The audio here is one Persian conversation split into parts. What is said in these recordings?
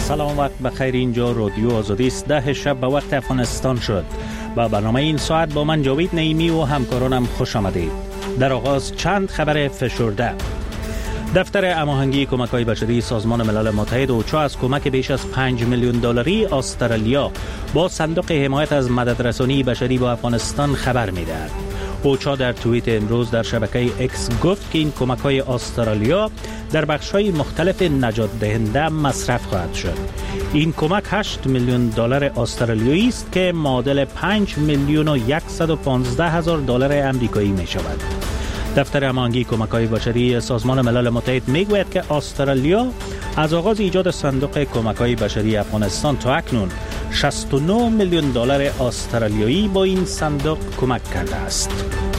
سلام، وقت بخیر. اینجا رادیو آزادی است. 10 شب به وقت افغانستان شد. با برنامه این ساعت با من جاوید نعیمی و همکارانم خوش آمدید. در آغاز چند خبر فشرده. دفتر هماهنگی کمک‌های بشری سازمان ملل متحد اوچا از کمک بیش از 5 میلیون دلاری استرالیا با صندوق حمایت از مددرسانی بشری با افغانستان خبر می‌دهد. اوچا در توییت امروز در شبکه اکس گفت که این کمک‌های استرالیا در بخش‌های مختلف نجات دهنده مصرف خواهد شد. این کمک 8 میلیون دلار استرالیایی است که معادل 5 میلیون و 115 هزار دلار آمریکایی می‌شود. دفتر هماهنگی کمک‌های بشری سازمان ملل متحد میگوید که استرالیا از آغاز ایجاد صندوق کمک‌های بشری افغانستان تا اکنون 69 میلیون دلار استرالیایی با این صندوق کمک کرده است.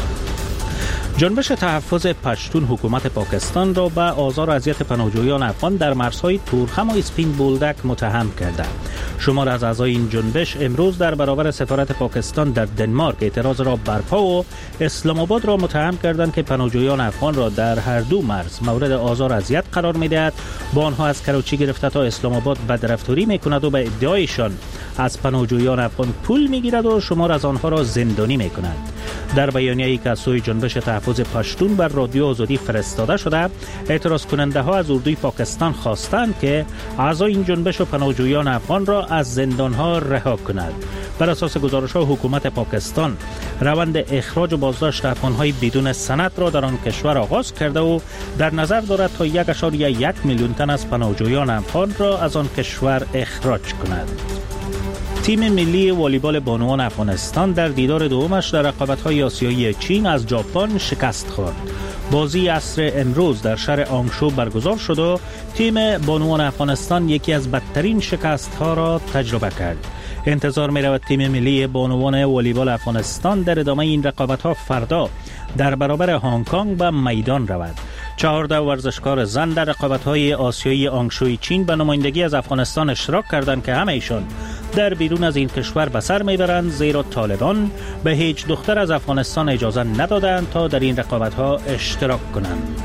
جنبش تحفظ پشتون حکومت پاکستان را به آزار و اذیت پناهجویان افغان در مرزهای تورخم و اسپین بولدک متهم کرده. شمار از اعضای این جنبش امروز در برابر سفارت پاکستان در دنمارک اعتراض را برپا و اسلام آباد را متهم کردند که پناهجویان افغان را در هر دو مرز مورد آزار و اذیت قرار می‌دهد. با آنها از کراچی گرفته تا اسلام آباد بدرفتاری می‌کند و به ادعایشان از پناهجویان افغان پول می‌گیرد و شمار از آنها را زندانی می‌کند. در بیانیه‌ای که از سوی جنبش تحفظ پشتون بر رادیو آزادی فرستاده شده، اعتراض کننده ها از اردوی پاکستان خواستند که اعضای این جنبش و پناهجویان افغان را از زندان ها رها کند. بر اساس گزارش ها حکومت پاکستان روند اخراج و بازداشت افغان های بدون سند را در آن کشور آغاز کرده و در نظر دارد تا 1.1 میلیون تن از پناهجویان افغان را از آن کشور اخراج کند. تیم ملی والیبال بانوان افغانستان در دیدار دومش در رقابت‌های آسیایی چین از ژاپن شکست خورد. بازی عصر امروز در شهر آنگشو برگزار شد و تیم بانوان افغانستان یکی از بدترین شکست‌ها را تجربه کرد. انتظار می‌رود تیم ملی بانوان والیبال افغانستان در ادامه این رقابت‌ها فردا در برابر هنگ کنگ به میدان رود. 14 ورزشکار زن در رقابت‌های آسیایی آنگشوی چین به نمایندگی از افغانستان اشتراک کردند که همه ایشان در بیرون از این کشور به سر میبرند، زیرا طالبان به هیچ دختر از افغانستان اجازه ندادند تا در این رقابت‌ها اشتراک کنند.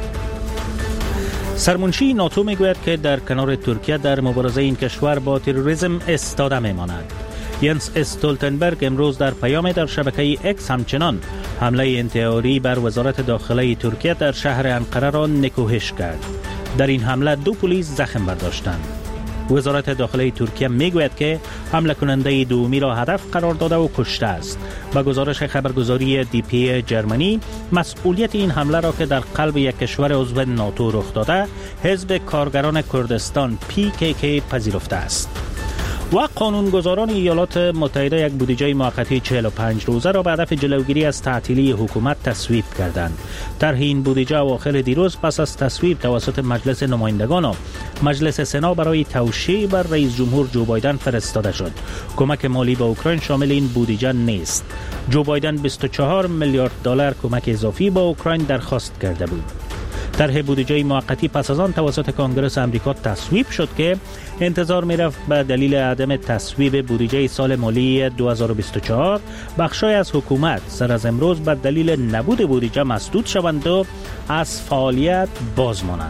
سرمنشی ناتو میگوید که در کنار ترکیه در مبارزه این کشور با تروریسم ایستاده میماند. ینس استولتنبرگ امروز در پیام در شبکه اکس همچنان حمله انتحاری بر وزارت داخله ترکیه در شهر انقره را نکوهش کرد. در این حمله 2 پلیس زخم برداشتند. وزارت داخله ترکیه میگوید که حمله کننده دومی را هدف قرار داده و کشته است. با گزارش خبرگزاری دی پی جرمنی، مسئولیت این حمله را که در قلب یک کشور عضو ناتو رخ داده، حزب کارگران کردستان PKK پذیرفته است. و قانونگذاران ایالات متحده یک بودجه موقتی 45 روزه را به هدف جلوگیری از تعطیلی حکومت تصویب کردند. طرح این بودجه اواخر دیروز پس از تصویب توسط مجلس نمایندگان و مجلس سنا برای توشیح بر رئیس جمهور جو بایدن فرستاده شد. کمک مالی به اوکراین شامل این بودجه نیست. جو بایدن 24 میلیارد دلار کمک اضافی به اوکراین درخواست کرده بود. طرح بودجه موقتی پس از آن توسط کنگره آمریکا تصویب شد که انتظار می‌رفت به دلیل عدم تصویب بودجه سال مالی 2024 بخشای از حکومت سر از امروز به دلیل نبود بودجه مسدود شوند و از فعالیت باز مانند.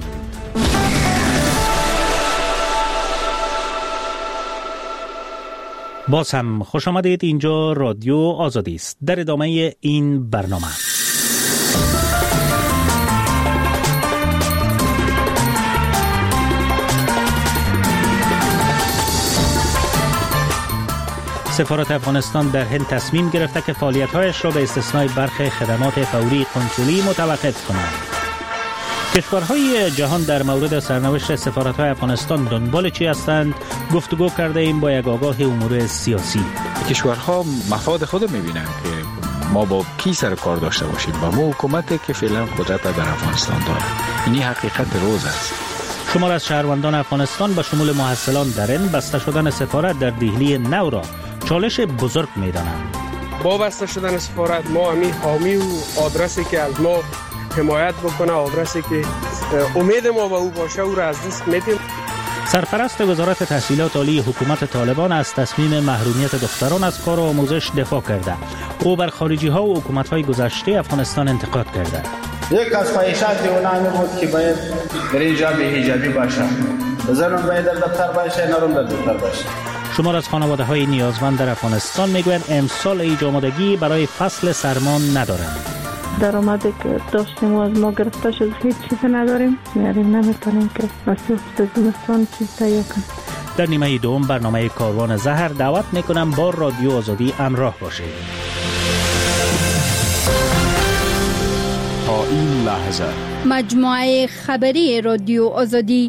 باز هم خوش آمدید. اینجا رادیو آزادی است. در ادامه این برنامه سفارت افغانستان در هند تصمیم گرفته که فعالیت‌هایش را به استثنای برخی خدمات فوری کنسولی متوقف کند. کشورهای جهان در مورد سرنوشت سفارت‌های افغانستان دنبال چی هستند؟ گفتگو کرده ایم با یک آگاه امور سیاسی. کشورها مفاد خود می‌بینند که ما با کی سر کار داشته باشیم، با ما حکومتی که فعلا قدرت در افغانستان دارد. این حقیقت روز است. شمار از شهروندان افغانستان به شمول محصلان در هند بسته شدن سفارت در دهلی نو را چالش بزرگ می‌دانند. با بسته شدن سفارت ما همین حامی و آدرسی که از ما حمایت بکنه، آدرسی که امید ما به او باشه، او را از دست میدیم. سرپرست وزارت تحصیلات عالی حکومت طالبان از تصمیم محرومیت دختران از کار و آموزش دفاع کرده. او بر خارجی‌ها و حکومت‌های گذشته افغانستان انتقاد کرده. یک از خواهشات اونا بود که باید در اینجا به حجابی باشه. زنم باید در دفتر باشه، نرم در دفتر باشه. شمار از خانواده های نیازمند در افغانستان میگویند امسال هیچ آمادگی برای فصل سرما ندارند. درآمدی که داشتیم و از ما گرفته شد، هیچ چیزی نداریم، یعنی نمیتونیم که مسئول زمستان چیز تهیه کنیم. در نیمه دوم برنامه کاروان زهر دعوت میکنم با رادیو آزادی همراه باشید. تا این لحظه مجموعه خبری رادیو آزادی.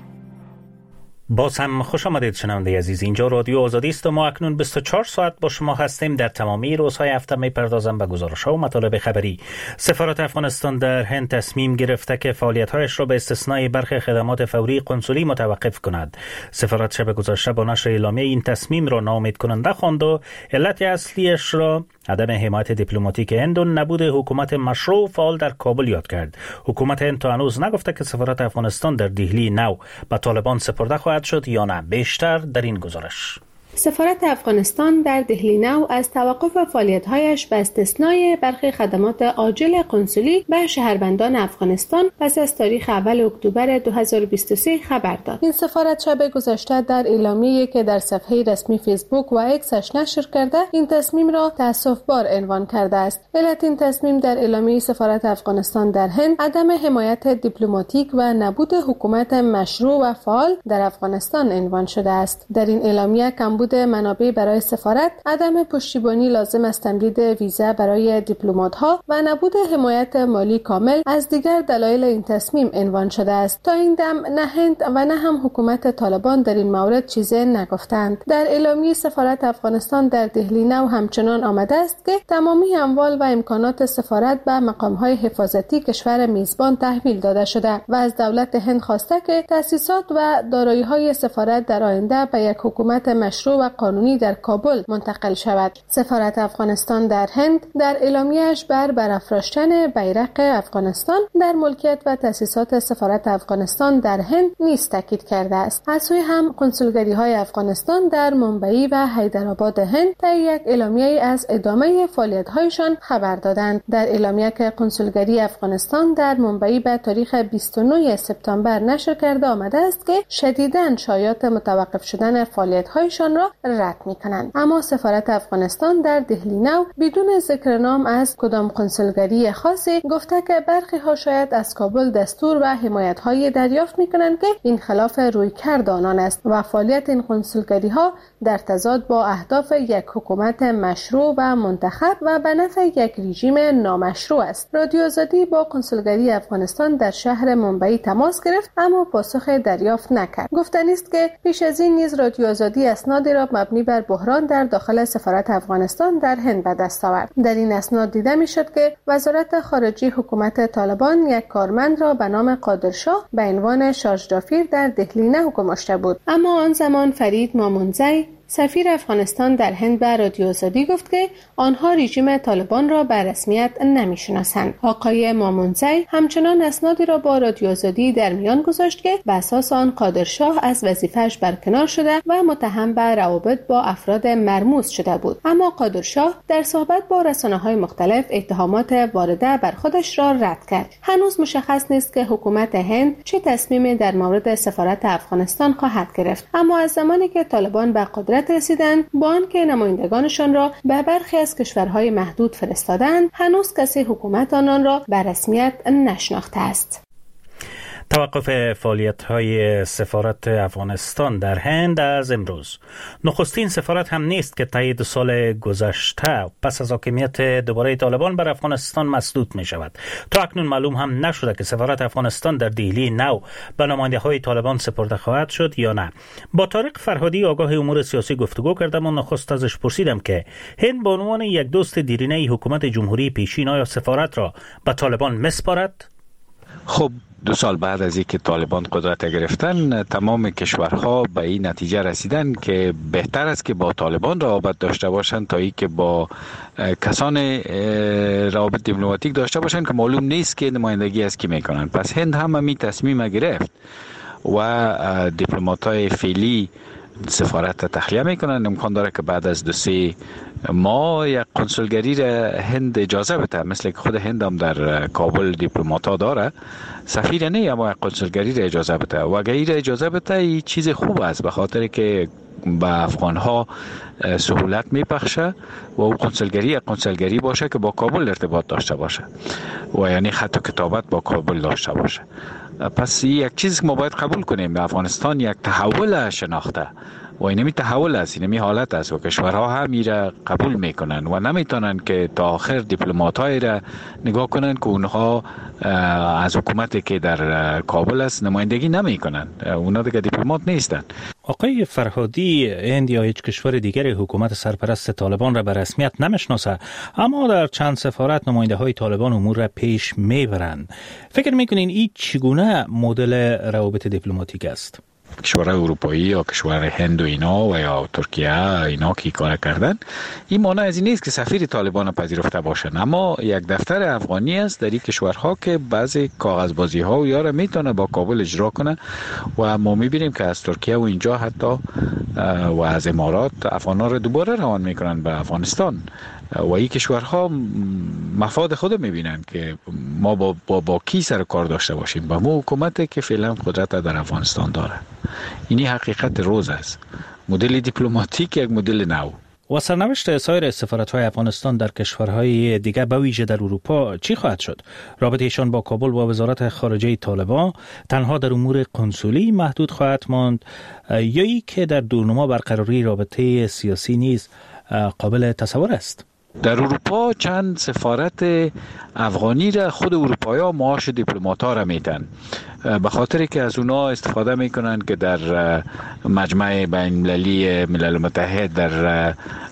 باز هم خوش آمدید شنونده عزیز، اینجا رادیو آزادی است و ما اکنون 24 ساعت با شما هستیم. در تمامی روزهای هفته میپردازم به گزارش‌ها و مطالب خبری. سفارت افغانستان در هند تصمیم گرفته که فعالیت‌هایش را به استثنای برخی خدمات فوری قنسولی متوقف کند. سفارت شب گذشته با نشر اعلامیه این تصمیم را ناامید کننده خواند و علت اصلیش را عدم حمایت دیپلماتیک هند و نبود حکومت مشروع و فعال در کابل یاد کرد. حکومت هند تا هنوز نگفته که سفارت افغانستان در دهلی نو به طالبان سپرده خواهد شد یا نه. بیشتر در این گزارش. سفارت افغانستان در دهلی نو از توقف فعالیت‌هایش به استثنای برخی خدمات عاجل قنسولی به شهروندان افغانستان پس از تاریخ اول اکتبر 2023 خبر داد. این سفارت شب گذشته در اعلامیه‌ای که در صفحه رسمی فیسبوک و اکسش نشر کرده، این تصمیم را تأسف‌بار عنوان کرده است. علت این تصمیم در اعلامیه سفارت افغانستان در هند عدم حمایت دیپلماتیک و نبود حکومت مشروع و فعال در افغانستان عنوان شده است. در این اعلامیه کمبود منابع برای سفارت، عدم پشتیبانی لازم از تمدید ویزا برای دیپلمات‌ها و نبود حمایت مالی کامل از دیگر دلایل این تصمیم عنوان شده است. تا این دم نه هند و نه هم حکومت طالبان در این مورد چیزی نگفتند. در اعلامیه سفارت افغانستان در دهلی نو همچنان آمده است که تمامی اموال و امکانات سفارت به مقام‌های حفاظتی کشور میزبان تحویل داده شده و از دولت هند خواسته که تأسیسات و دارایی‌های سفارت در آینده به یک حکومت مشروع و قانونی در کابل منتقل شود. سفارت افغانستان در هند در اعلامیه‌اش بر برافراشتن بیرق افغانستان در ملکیت و تأسیسات سفارت افغانستان در هند نیز تاکید کرده است. از سوی هم کنسولگری‌های افغانستان در ممبئی و حیدرآباد هند طی یک اعلامیه از ادامه فعالیت‌هایشان خبر دادند. در اعلامیه که کنسولگری افغانستان در ممبئی به تاریخ 29 سپتامبر نشر کرده آمده است که شدیداً شایعات متوقف شدن فعالیت‌هایشان را رد می‌کنند. اما سفارت افغانستان در دهلی نو بدون ذکر نام از کدام کنسولگری خاصی گفته که برخی ها شاید از کابل دستور و حمایت‌های دریافت می‌کنند که این خلاف رویکرد آنان است و فعالیت این کنسولگری‌ها در تضاد با اهداف یک حکومت مشروع و منتخب و به نفع یک رژیم نامشروع است. رادیو آزادی با کنسولگری افغانستان در شهر ممبئی تماس گرفت اما پاسخ دریافت نکرد. گفتنی است که پیش از این نیز رادیو آزادی اسنادی را مبنی بر بحران در داخل سفارت افغانستان در هند به دست آورد. در این اسناد دیده میشد که وزارت خارجه حکومت طالبان یک کارمند را به نام قادرشاه به عنوان شارژدافیر در دهلی نو گماشته بود. اما آن زمان فرید مامونزی سفیر افغانستان در هند به رادیو آزادی گفت که آنها رژیم طالبان را به رسمیت نمی‌شناسند. آقای مامونزی همچنان اسنادی را با رادیو آزادی در میان گذاشت که به اساس آن قادرشاه از وظیفه‌اش برکنار شده و متهم به روابط با افراد مرموز شده بود. اما قادرشاه در صحبت با رسانه‌های مختلف اتهامات وارده بر خودش را رد کرد. هنوز مشخص نیست که حکومت هند چه تصمیمی در مورد سفارت افغانستان خواهد گرفت. اما از زمانی که طالبان به قدرت رسیدند با آنکه نمایندگانشان را به برخی از کشورهای محدود فرستادند، هنوز کسی حکومت آنان را به رسمیت نشناخته است. توقف فعالیت‌های سفارت افغانستان در هند از امروز. نخستین سفارت هم نیست که طی 2 سال گذشته پس از حاکمیت دوباره طالبان بر افغانستان مسدود می شود. تا اکنون معلوم هم نشده که سفارت افغانستان در دهلی نو به نماینده‌های طالبان سپرده خواهد شد یا نه. با طارق فرهادی آگاه امور سیاسی گفتگو کردم و نخست ازش پرسیدم که هند به عنوان یک دوست دیرینه حکومت جمهوری پیشین آیا سفارت را به طالبان میسپارد؟ خب 2 سال بعد از اینکه طالبان قدرت گرفتن، تمام کشورها به این نتیجه رسیدن که بهتر است که با طالبان روابط داشته باشند تا اینکه با کسان روابط دیپلماتیک داشته باشند که معلوم نیست که نمایندگی از کی میکنن. پس هند هم همین تصمیم گرفت و دیپلمات‌های فعلی سفارت تخلیه میکنن. امکان داره که بعد از 2-3 ماه یک کنسولگری را هند اجازه بده، مثل که خود هند هم در کابل دیپلمات‌ها داره، سفیر نه اما یک کنسولگری را اجازه بده. و اگر این را اجازه بده این چیز خوب است، به خاطر که به افغان‌ها سهولت میپخشه و اون کنسولگری باشه که با کابل ارتباط داشته باشه و یعنی خط و کتابت با کابل داشته باشه. پس یک چیز که ما باید قبول کنیم، به افغانستان یک تحول شناخته و اینمی تحول است، اینمی حالت است و کشورها هم میره قبول میکنن و نمیتونن که تا آخر دیپلمات‌های را نگاه کنن که اونها از حکومتی که در کابل است نمایندگی نمیکنن، اونها دیگه دیپلمات نیستن. آقای فرهادی، هند یا هیچ کشور دیگری حکومت سرپرست طالبان را به رسمیت نمیشناسه، اما در چند سفارت نماینده های طالبان امور را پیش میبرند. فکر میکنین این چگونه مدل روابط دیپلماتیک است؟ کشور اروپایی یا کشور هند و اینا و یا ترکیه اینا که کار کردن، این معنی از این نیست که سفیر طالبان پذیرفته باشن، اما یک دفتر افغانی است در این کشورها که بعضی کاغذبازی ها و یاره میتونه با کابل اجرا کنه و ما میبینیم که از ترکیه و اینجا حتی و از امارات افغانا رو دوباره روان میکنن به افغانستان و این کشورها مفاد خود میبینن که ما با کی سر کار داشته باشیم، با مو حکومتی که فعلا قدرت در افغانستان داره. اینی حقیقت روز است. مدل دیپلماتیک یک مدل نو. و سرنوشت سایر سفارت‌های افغانستان در کشورهای دیگر به ویژه در اروپا چی خواهد شد؟ رابطه‌شان با کابل و وزارت خارجه طالبان تنها در امور کنسولی محدود خواهد ماند یا ای که در دورنما برقراری رابطه سیاسی نیز قابل تصور است؟ در اروپا چند سفارت افغانی را خود اروپایی‌ها معاش دیپلمات‌ها را میدن، به خاطر که از اونا استفاده میکنن که در مجمع بین‌المللی ملل متحد، در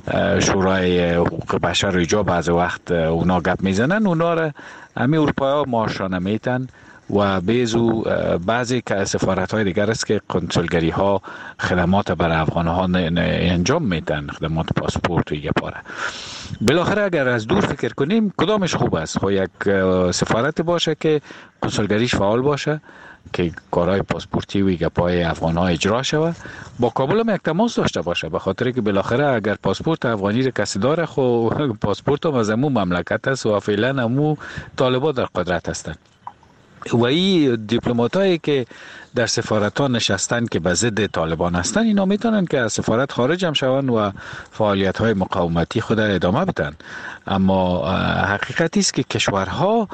شورای حقوق بشر و ایجا بعض وقت اونا گپ میزنن، اونا را همین اروپایی‌ها معاش را نمیدن و بیزو بعضی که سفارت‌های دیگر است که کنسولگری ها خدمات بر افغان ها انجام میدن، خدمات پاسپورت و پاره. بالاخره اگر از دور فکر کنیم کدامش خوب است؟ خب یک سفارت باشه که کنسولگریش فعال باشه که کارهای پاسپورتی و گپای افغان ها اجرا شود، با کابل هم یک تماس داشته باشه، به خاطر که بالاخره اگر پاسپورت افغانی را کسی داره خب پاسپورت هم از امو مملکت است و فعلا امو طالبان در قدرت هستند. و این دیپلماتایی که در سفارت‌ها نشستن که به ضد طالبان هستن، اینا میتونن که از سفارت خارج هم شون و فعالیت‌های مقاومتی خود ادامه بدن. اما حقیقتی است که کشورها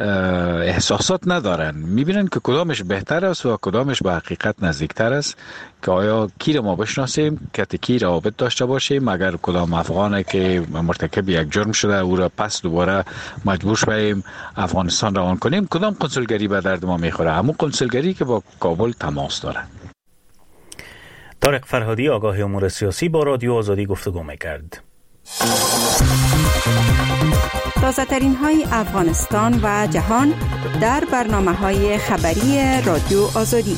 احساسات ندارن، میبینن که کدامش بهتر است و کدامش به حقیقت نزدیکتر است، که آیا کی را ما بشناسیم، که کی روابط داشته باشیم، اگر کدام افغانی که مرتکب یک جرم شده او را پس دوباره مجبور شویم افغانستان روان کنیم، کدام کنسولگری به درد ما میخوره؟ همون کنسولگری که با کابل تماس داره. طارق فرهادی، آگاه امور سیاسی، با رادیو آزادی گفتگو میکرد. تازه ترین های افغانستان و جهان در برنامه های خبری رادیو آزادی.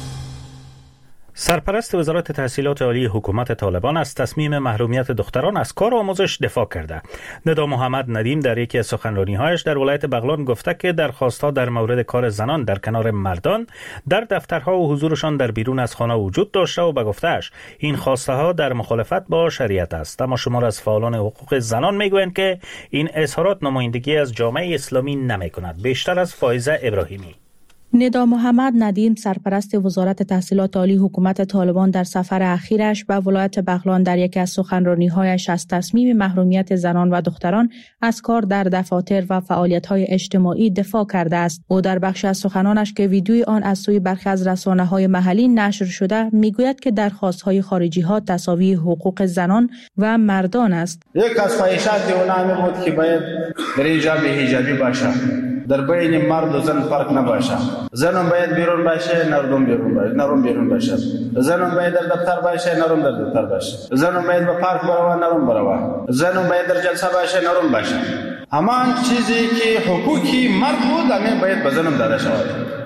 سرپرست وزارت تحصیلات عالی حکومت طالبان از تصمیم محرومیت دختران از کار و آموزش دفاع کرده. ندا محمد ندیم در یکی از سخنرانی‌هایش در ولایت بغلان گفته که درخواست‌ها در مورد کار زنان در کنار مردان در دفترها و حضورشان در بیرون از خانه وجود داشته و به گفته‌اش این خواسته‌ها در مخالفت با شریعت است. اما شمار از فعالان حقوق زنان میگویند که این اظهارات نمایندگی از جامعه اسلامی نمی‌کند. بیشتر از فائزه ابراهیمی. ندا محمد ندیم، سرپرست وزارت تحصیلات عالی حکومت طالبان، در سفر اخیرش به ولایت بغلان در یکی از سخنرانی‌هایش از تصمیم محرومیت زنان و دختران از کار در دفاتر و فعالیت‌های اجتماعی دفاع کرده است. او در بخش از سخنانش که ویدیوی آن از سوی برخی از رسانه‌های محلی نشر شده میگوید که درخواست‌های خارجی‌ها تساوی حقوق زنان و مردان است. یک از خواهشات اونها بود که باید در اینجا به حجابی باشه، در بین مرد و زن فرق نباشه، زنم باید بیرون باشه، نرم بیرون باشه، زنم باید در دفتر باشه، نرم در دفتر باشه، زنم باید به پارک بروه، نرم بروه، زنم باید در جلسه باشه، نرم باشه. همان چیزی که حقوقی مرد بود همین باید به زنم داده شود.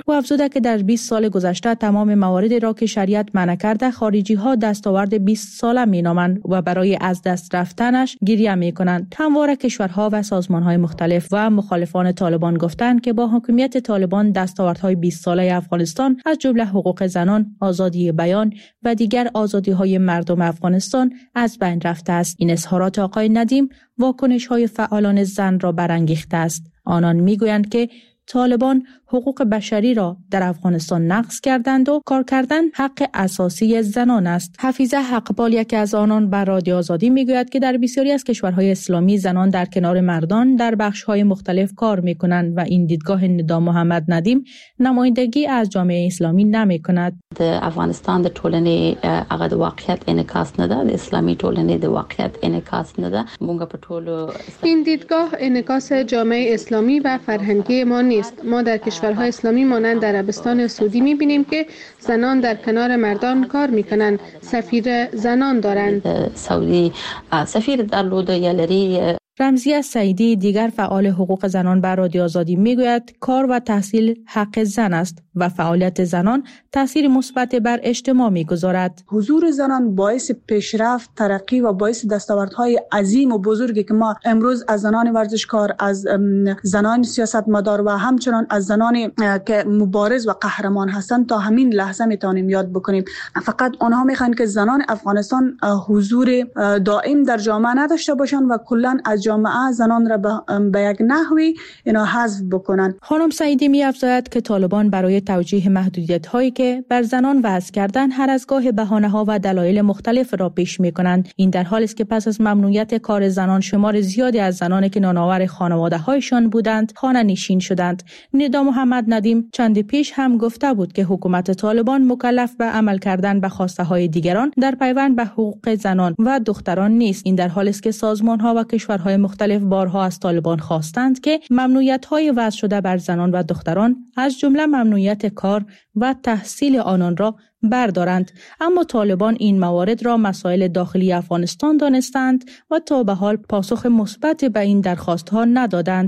او افزوده که در 20 سال گذشته تمام مواردی را که شریعت منع کرده خارجی‌ها دستاورد 20 ساله می‌نامند و برای از دست رفتنش گریه می‌کنند. همواره کشورها و سازمان‌های مختلف و مخالفان طالبان گفتند که با حکومت طالبان دستاوردهای 20 ساله افغانستان از جمله حقوق زنان، آزادی بیان و دیگر آزادی‌های مردم افغانستان از بین رفته است. این اظهارات آقای ندیم واکنش‌های فعالان زن را برانگیخته است. آنان می‌گویند که طالبان حقوق بشری را در افغانستان نقض کردند و کار کردن حق اساسی زنان است. حفیظه حقپال یکی از آنان بر رادیو آزادی میگوید که در بسیاری از کشورهای اسلامی زنان در کنار مردان در بخش‌های مختلف کار می‌کنند و این دیدگاه ندا محمد ندیم نمایندگی از جامعه اسلامی نمی‌کند. افغانستان د ټولنې هغه د واقعیت انعکاس نه ده، د اسلامي ټولنې د واقعیت انعکاس نه ده. موږ په ټولو این دیدگاه انعکاس جامعه اسلامی و فرهنگی ما نیست. ما در کشورهای اسلامی مانند عربستان سعودی می‌بینیم که زنان در کنار مردان کار می‌کنند. سفیر زنان دارند. سعودی سفیر درلوده یا لري. رمزیه سعیدی دیگر فعال حقوق زنان بر رادیو آزادی میگوید کار و تحصیل حق زن است و فعالیت زنان تاثیر مثبت بر اجتماع میگذارد. حضور زنان باعث پیشرفت، ترقی و باعث دستاوردهای عظیم و بزرگی که ما امروز از زنان ورزشکار، از زنان سیاستمدار و همچنان از زنان که مبارز و قهرمان هستند تا همین لحظه میتونیم یاد بکنیم. فقط آنها میخوان که زنان افغانستان حضور دائم در جامعه نداشته باشند و کلا از جامعه زنان را به یک نحوی اینا حذف بکنن. خانم سعیدی می‌افزاید که طالبان برای توجیه محدودیت‌هایی که بر زنان وضع کردن هر از گاه بهانه‌ها و دلایل مختلف را پیش می‌کنند. این در حالی است که پس از ممنوعیت کار زنان شمار زیادی از زنانی که نانآور خانواده‌هایشان بودند خانه نشین شدند. ندا محمد ندیم چند پیش هم گفته بود که حکومت طالبان مکلف به عمل کردن به خواسته‌های دیگران در پیوند به حقوق زنان و دختران نیست. این در حالی است که سازمان‌ها و کشورهای مختلف بارها از طالبان خواستند که ممنوعیت‌های وضع شده بر زنان و دختران از جمله ممنوعیت کار و تحصیل آنان را بردارند، اما طالبان این موارد را مسائل داخلی افغانستان دانستند و تا به حال پاسخ مثبت به این درخواست‌ها ندادند.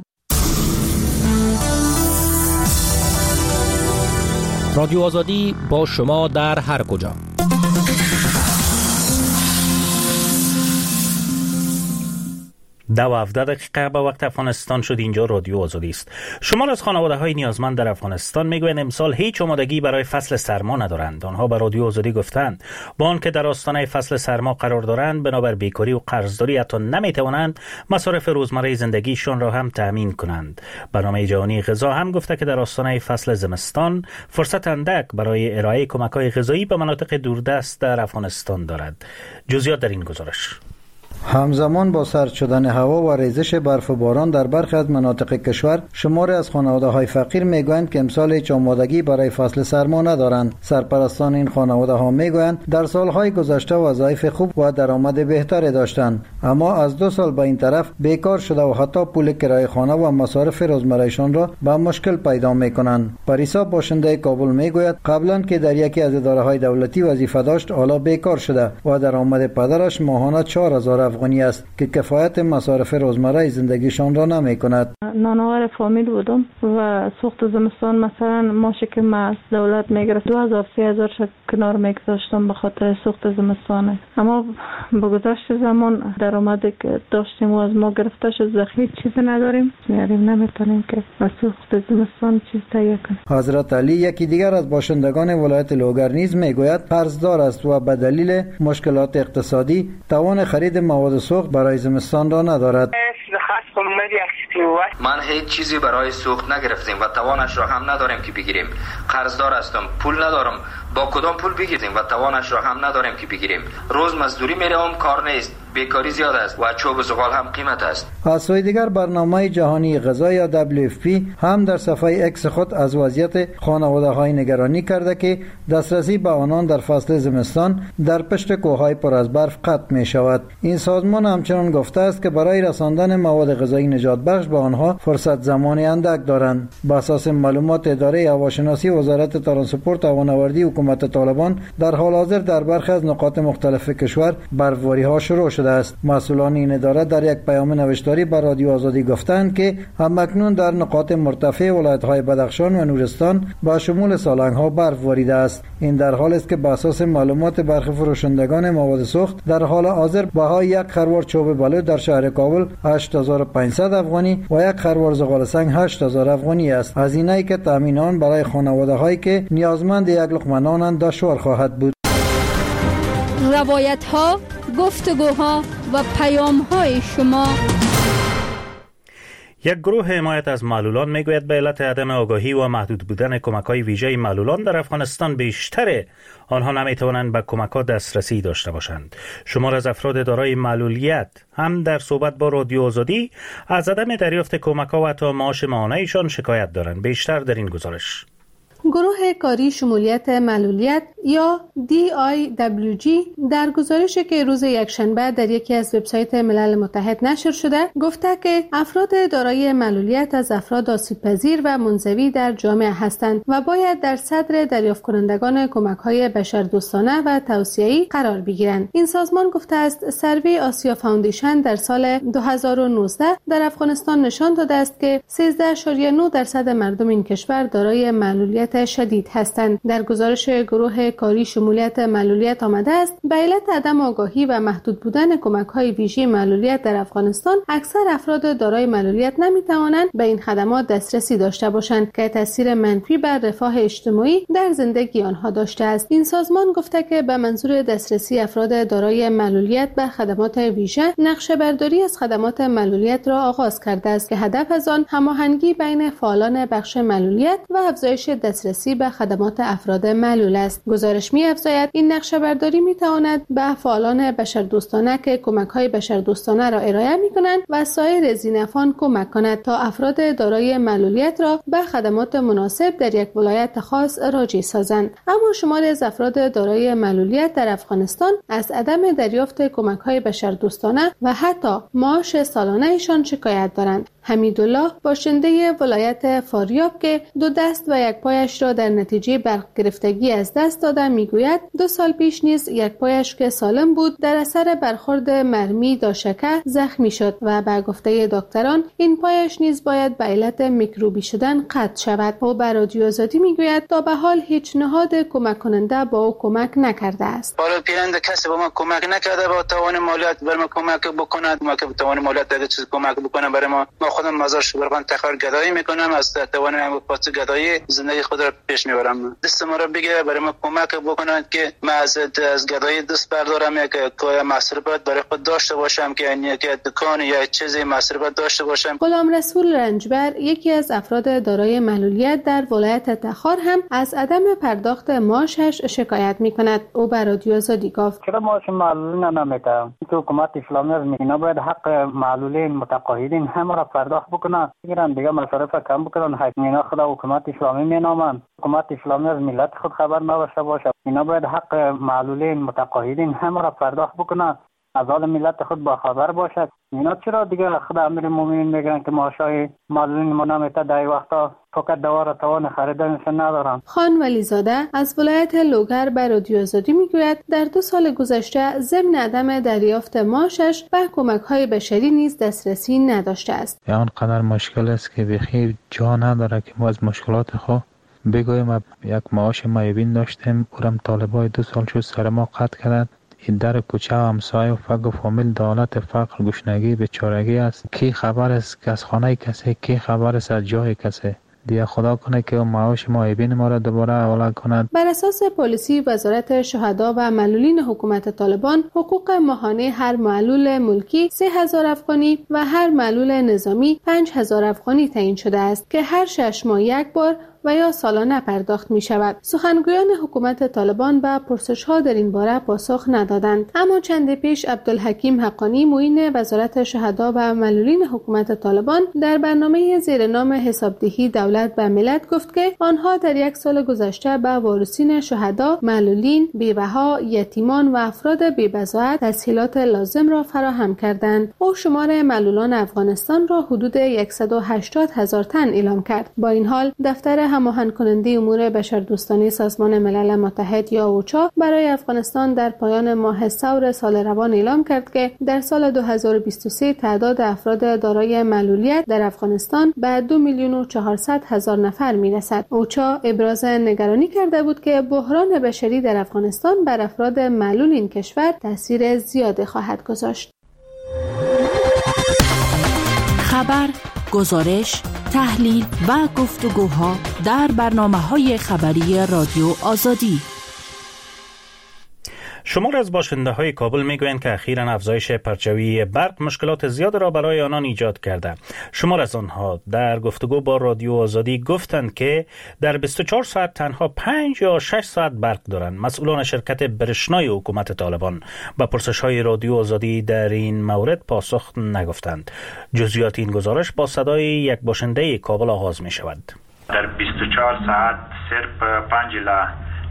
رادیو آزادی با شما در هر کجا. 17 دقیقه به وقت افغانستان شد. اینجا رادیو آزادی است. شمار از خانواده‌های نیازمند در افغانستان میگویند امسال هیچ آمادگی برای فصل سرما ندارند. آنها به رادیو آزادی گفتند با آنکه در آستانه فصل سرما قرار دارند بنابر بیکاری و قرضداری حتی نمیتوانند مصارف روزمره زندگیشان را هم تامین کنند. برنامه جهانی غذا هم گفته که در آستانه فصل زمستان فرصت اندک برای ارائه کمک‌های غذایی به مناطق دوردست در افغانستان دارد. جزئیات در این گزارش. همزمان با سرد شدن هوا و ریزش برف و باران در برخی از مناطق کشور شماری از خانواده‌های فقیر میگویند که امسال هیچ آمادگی برای فصل سرما ندارند. سرپرستان این خانواده‌ها میگویند در سالهای گذشته وظایف خوب و درآمد بهتری داشتند، اما از 2 سال به این طرف بیکار شده و حتی پول کرایه خانه و مصارف روزمرهشان را به مشکل پیدا میکنند. پریسا باشنده کابل میگوید قبلا که در یکی از اداره‌های دولتی وظیفه داشت حالا بیکار شده و درآمد پدرش ماهانه 4000 افغانی است که کفایت مصارف روزمره زندگیشان را نمی‌کند. نانآور فامیل بودم و سوخت زمستان مثلا ماشه که ما از دولت میگرفت 2000-3000 کنار میگذاشتم به خاطر سوخت زمستانه، اما با گذشت زمان درآمدی که داشتیم و از ما گرفته شد هیچ چیزی نداریم، نمیتونیم که از سوخت زمستان چیز تهیه کنیم. حضرت علی یکی دیگر از باشندگان ولایت لوگر نیز میگوید قرضدار است و به دلیل مشکلات اقتصادی توان خرید مواد سوخت برای زمستان را ندارد. من هیچ چیزی برای سوخت نگرفتیم و توانش را هم نداریم که بگیریم. قرضدار هستم، پول ندارم. با کدام پول بگیریم و توانش را هم نداریم که بگیریم. روز مزدوری میروم، کار نیست، بیکاری زیاد است و چوب زغال هم قیمت است. از سوی دیگر برنامه جهانی غذا یا WFP هم در صفحه اکس خود از وضعیت خانواده‌های نگرانی کرده که دسترسی به آنان در فصل زمستان در پشت کوههای پر از برف قطع می شود. این سازمان همچنان گفته است که برای رساندن مواد غذایی نجات بخش به آنها فرصت زمانی اندک دارند. بر اساس معلومات اداره هواشناسی وزارت ترانسپورت و هوانوردی حکومت طالبان در حال حاضر در برخی از نقاط مختلف کشور برفباری‌ها شروع شده است. مسئولان این اداره در یک پیام نوشتاری به رادیو آزادی گفتند که همکنون در نقاط مرتفع ولایت‌های بدخشان و نورستان با شمول سالنگ‌ها برف باریده است. این در حالی است که به اساس معلومات برخی فروشندگان مواد سوخت در حال حاضر بهای یک خروار چوب بلوط در شهر کابل 8500 افغانی و یک خروار زغال سنگ 8000 افغانی است. هزینه‌ای که تامین آن برای خانواده‌هایی که نیازمند یک لقمه نانند دشوار خواهد بود. روایت‌ها، گفتگوها و پیام‌های شما. یک گروه حمایت از معلولان میگوید به علت عدم آگاهی و محدود بودن کمک‌های ویژه معلولان در افغانستان بیشتر آنها نمیتوانند به کمک‌ها دسترسی داشته باشند. شمار از افراد دارای معلولیت هم در صحبت با رادیو آزادی از عدم دریافت کمک‌ها و حتی معاش ماهانه‌ایشان شکایت دارند. بیشتر در این گزارش. گروه کاری شمولیت معلولیت یا DIWG در گزارشی که روز یکشنبه در یکی از وبسایت ملل متحد نشر شده گفته که افراد دارای معلولیت از افراد آسیب‌پذیر و منزوی در جامعه هستند و باید در صدر دریافت کنندگان کمک‌های بشردوستانه و توسعه‌ای قرار بگیرند. این سازمان گفته است سروی آسیا فاوندیشن در سال 2019 در افغانستان نشان داده است که 13.9% مردم این کشور دارای معلولیت شدید هستند. در گزارش گروه کاری شمولیت معلولیت آمده است به علت عدم آگاهی و محدود بودن کمک‌های ویژه معلولیت در افغانستان اکثر افراد دارای معلولیت نمی‌توانند به این خدمات دسترسی داشته باشند که تاثیر منفی بر رفاه اجتماعی در زندگی آنها داشته است. این سازمان گفته که به منظور دسترسی افراد دارای معلولیت به خدمات ویژه نقشه برداری از خدمات معلولیت را آغاز کرده است که هدف از آن هماهنگی بین فعالان بخش معلولیت و افزایش دسترسی به خدمات افراد معلول است. گزارش می‌افزاید این نقشه برداری می‌تواند به فعالان بشردوستانه که کمک‌های بشردوستانه را ارائه می‌کنند و سایر ذی‌نفعان کمک کند تا افراد دارای معلولیت را به خدمات مناسب در یک ولایت خاص راجع سازند. اما شماری از افراد دارای معلولیت در افغانستان از عدم دریافت کمک‌های بشردوستانه و حتی معاش سالانه‌شان شکایت دارند. حمیدالله باشنده ولایت فاریاب که 2 دست و 1 پایش را در نتیجه برق گرفتگی از دست داده میگوید 2 سال پیش نیز 1 پایش که سالم بود در اثر برخورد مرمی داشکه زخمی شد و به گفته دکتران این پایش نیز باید به علت میکروبی شدن قطع شود. او به رادیو آزادی میگوید تا به حال هیچ نهاد کمک کننده با او کمک نکرده است. حالا پیرنده کسی با ما کمک نکرده با توان مالیات بر ما کمک بکند. ما که توان مالیات اگه چیز کمک بکنه برای ما خودم مزار شبرغان تخار گدایی میکنم از توان پاس گدایی زندگی خود را پیش میبرم. دست ما را بگیره برای ما کمک بکنند که ما از گدایی دست بردارم یک مصرفات برای خود داشته باشم که یک دکان یا چیزی مصرفات داشته باشم. غلام رسول رنجبر یکی از افراد دارای معلولیت در ولایت تخار هم از عدم پرداخت معاشش شکایت میکند. او به رادیو آزادی گفت چرا معاش معلولین نمیده؟ اینکه حکومت اسلامی از مینا باید حق معلولین متقاعدین همه را پرداخت بکنن، بگیرن دیگه مصارف کم بکنن. حکمینا خدا حکومت اسلامی مینامن، حکومت اسلامی از ملت خود خبر نداشته باشه. اینا باید حق معلولین متقاعدین همه را پرداخت بکنن، از حال ملت خود با خبر باشد. اینا چرا دیگه خدا امیرالمومنین میگن که معاشای معلولین ما نمیده؟ در وقتا فقط دوار توان خریدنش ندارن. خان ولیزاده از ولایت لوگر به رادیو آزادی میگوید در 2 سال گذشته ضمن عدم دریافت معاشش به کمک‌های بشری نیز دسترسی نداشته است. آنقدر مشکل است که بخیر جا نداره که ما از مشکلات خود بگویم. یک معاش معیبین داشتیم، اورم طالبای 2 سال شد سر ما قطع کردند. این در کوچه و همسایه و فقر و فامیل دولت فقر گشنگی بیچارگی است. کی خبر است که از خانه کسی، کی خبر است از جای کسی؟ دیگه خدا کنه که معاش معیبین ما را دوباره حواله کند. بر اساس پالیسی وزارت شهدا و معلولین حکومت طالبان حقوق ماهانه هر معلول ملکی 3000 افغانی و هر معلول نظامی 5000 افغانی تعیین شده است که هر 6 ماه یک بار و یا سالانه پرداخت می شود. سخنگویان حکومت طالبان به پرسش‌ها در این باره پاسخ ندادند. اما چند پیش عبدالحکیم حقانی معین وزارت شهدا و معلولین حکومت طالبان در برنامه زیر نام حسابدهی دولت به ملت گفت که آنها در 1 سال گذشته به وارثین شهدا، معلولین، بیوه‌ها، یتیمان و افراد بی‌بضاعت تسهیلات لازم را فراهم کردند. او شمار معلولان افغانستان را حدود 180,000 تن اعلام کرد. با این حال دفتر هماهنگ کننده امور بشردوستانه سازمان ملل متحد یا اوچا برای افغانستان در پایان ماه ثور سال روان اعلام کرد که در سال 2023 تعداد افراد دارای معلولیت در افغانستان به 2,400,000 نفر میرسد. اوچا ابراز نگرانی کرده بود که بحران بشری در افغانستان بر افراد معلول این کشور تاثیر زیادی خواهد گذاشت. خبر، گزارش، تحلیل و گفتگوها در برنامه‌های خبری رادیو آزادی. شمار از باشنده‌های کابل میگویند که اخیراً افزایش پرچاوی برق مشکلات زیاد را برای آنان ایجاد کرده. شمار از آنها در گفتگو با رادیو آزادی گفتند که در 24 ساعت تنها 5 یا 6 ساعت برق دارند. مسئولان شرکت برشنای حکومت طالبان با پرسش‌های رادیو آزادی در این مورد پاسخ نگفتند. جزئیات این گزارش با صدای یک باشنده کابل آغاز می شود. در 24 ساعت صرف 5 الی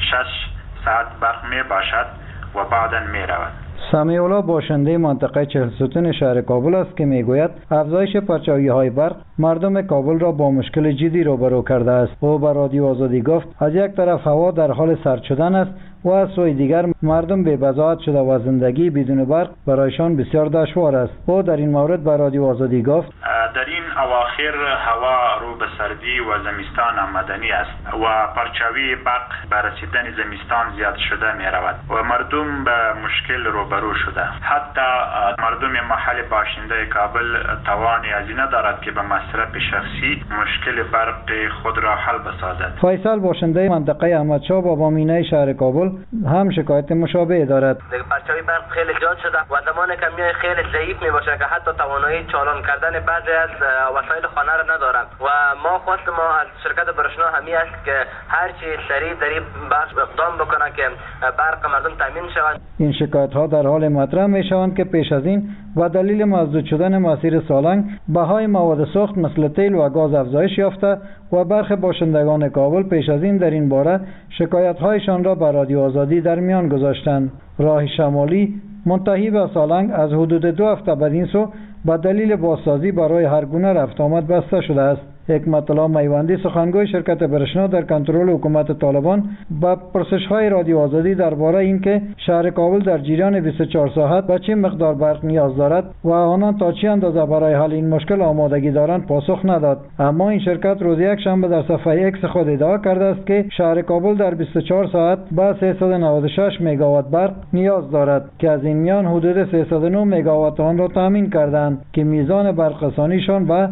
6 ساعت برق می باشد و بعداً می رود. سمیع الله باشنده منطقه 40 ستون شهر کابل است که میگوید افزایش پرچاوی‌های برق مردم کابل را با مشکل جدی روبرو کرده است. او به رادیو آزادی گفت از یک طرف هوا در حال سرد شدن است و از سوی دیگر مردم بی بضاعت شده و زندگی بدون برق برایشان بسیار دشوار است. او در این مورد به رادیو آزادی گفت در این اواخر هوا رو به سردی و زمستان آمدنی است و پرچاوی برق به رسیدن زمستان زیاد شده می رود و مردم به مشکل روبرو شده. حتی مردم محل باشنده کابل توانی از این ندارد که به مصرف شخصی مشکل برق خود را حل بسازد. فیصل باشنده منطقه احمدشاه بابامینه شهر کابل هم شکایت مشابه دارد. پرچاوی برق خیلی زیاد شده و زمان کمی خیلی ضعیف می باشه که حتی توانایی چالان کردن بعضی از وسایل خانه را ندارند و ما خواست ما از شرکت برشنا همی است که هر چی سریع در این بخش اقدام بکنه که برق مردم تامین شود. این شکایت ها در حال مطرح می شوند که پیش از این و دلیل مسدود شدن مسیر سالنگ بهای مواد سوخت مثل تیل و گاز افزایش یافته و برخی باشندگان کابل پیش از این در این باره شکایت هایشان را به رادیو آزادی در میان گذاشتند. راه شمالی منتهی به سالنگ از حدود 2 هفته بدین سو به دلیل بازسازی برای هر گونه رفت آمد بسته شده است. حکمت الله میوندی سخنگوی شرکت برشنا در کنترل حکومت طالبان با پرسش‌های رادیو آزادی درباره اینکه شهر کابل در جریان 24 ساعت به چه مقدار برق نیاز دارد و آنان تا چه اندازه برای حل این مشکل آمادگی دارند پاسخ نداد. اما این شرکت روز یک شنبه در صفحه ایکس خود ادعا کرده است که شهر کابل در 24 ساعت به 396 مگاوات برق نیاز دارد که از این میان حدود 309 مگاوات آن را تامین کردند که میزان برقرسانیشان به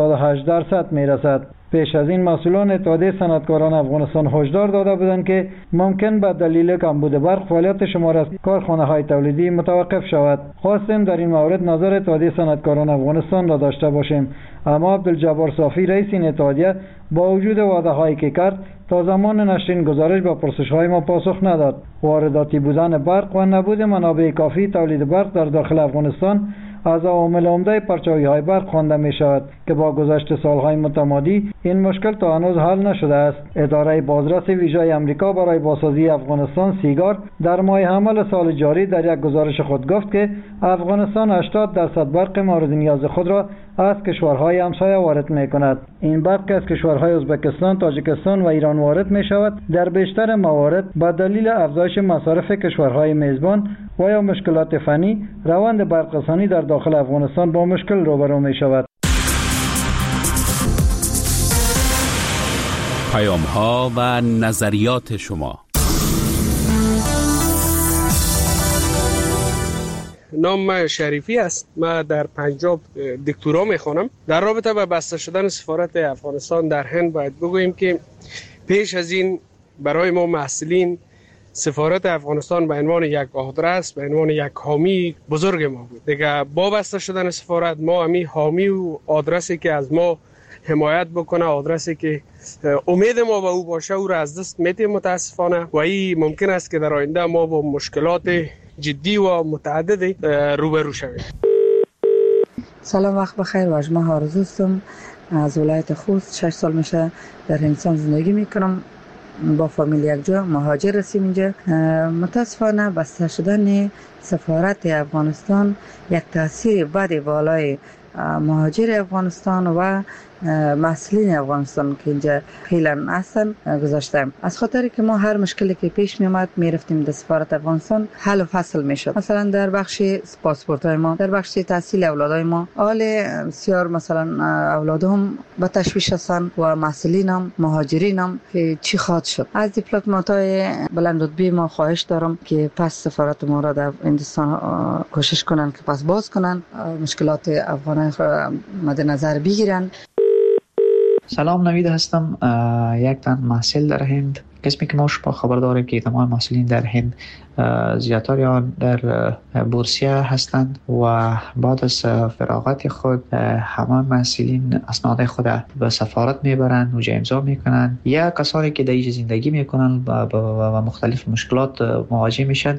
78% میرسد. پیش از این مسئولان اتحادیه صنعتکاران افغانستان هشدار داده بودند که ممکن به دلیل کمبود برق فعالیت شمار از کارخانه‌های تولیدی متوقف شود. خواستیم در این مورد نظر اتحادیه صنعتکاران افغانستان را داشته باشیم، اما عبدالجبار صافی رئیس این اتحادیه با وجود وعده‌هایی که کرد تا زمان نشر گزارش به پرسش‌های ما پاسخ نداد. وارداتی بودن برق و نبود منابع کافی تولید برق در داخل افغانستان از عوامل عمده پرچاوی‌های برق خوانده می‌شود که با گذشت سال‌های متمادی این مشکل تا هنوز حل نشده است. اداره بازرس ویژه آمریکا برای بازسازی افغانستان سیگار در ماه حمل سال جاری در یک گزارش خود گفت که افغانستان 80% برق مورد نیاز خود را از کشورهای همسایه وارد می‌کند. این برق از کشورهای ازبکستان، تاجیکستان و ایران وارد می‌شود. در بیشتر موارد با دلیل افزایش مصارف کشورهای میزبان و یا مشکلات فنی روند برقرسانی در داخل افغانستان با مشکل روبرو می‌شود. پیام‌ها و نظریات شما. نام من شریفی است. من در پنجاب دکترا میخوانم. در رابطه با بسته شدن سفارت افغانستان در هند باید بگوییم که پیش از این برای ما محصلین سفارت افغانستان به عنوان یک آدرس، به عنوان یک حامی بزرگ ما بود. دیگه با بسته شدن سفارت ما همین حامی و آدرسی که از ما حمایت بکنه، آدرسی که امید ما به او باشه، او را از دست میتیم متاسفانه و این ممکن است که در آینده ما با مشکلات جدی و متعددی روبرو شویم. سلام، وقت بخیر. واجمه آرزو هستم از ولایت خوست. 6 سال میشه در هندوستان زندگی میکنم. با فامیل یک جا مهاجر رسیم اینجا. متاسفانه بسته شدن سفارت افغانستان یک تاثیر بد بالای مهاجر افغانستان و مسئولین افغانستان که اینجا خیلی هستن گذاشتیم، از خاطری که ما هر مشکلی که پیش می اومد میرفتیم در سفارت افغانستان حل و فصل میشد. مثلا در بخش پاسپورت های ما، در بخش تحصیل اولادای ما، حال بسیار مثلا اولادهم به تشویش هستن و مسئولین هم مهاجرین هم که چی خواهد شد. از دیپلمات‌های بلند رتبه ما خواهش دارم که پس سفارت ما را در هندوستان کوشش کنن که پس باز کنن، مشکلات افغانان را مد نظر بگیرن. سلام، نوید هستم، یک تن محصل در هند. قسمی که ما شما خبر داریم که تمام محصلین در هند زیادتر آن در بورسیه هستند و بعد از فراغت خود همه محصلین اسناد خود به سفارت میبرند، اونجا امضا میکنند. یا کسانی که در اینجا زندگی میکنند و مختلف مشکلات مواجه میشن.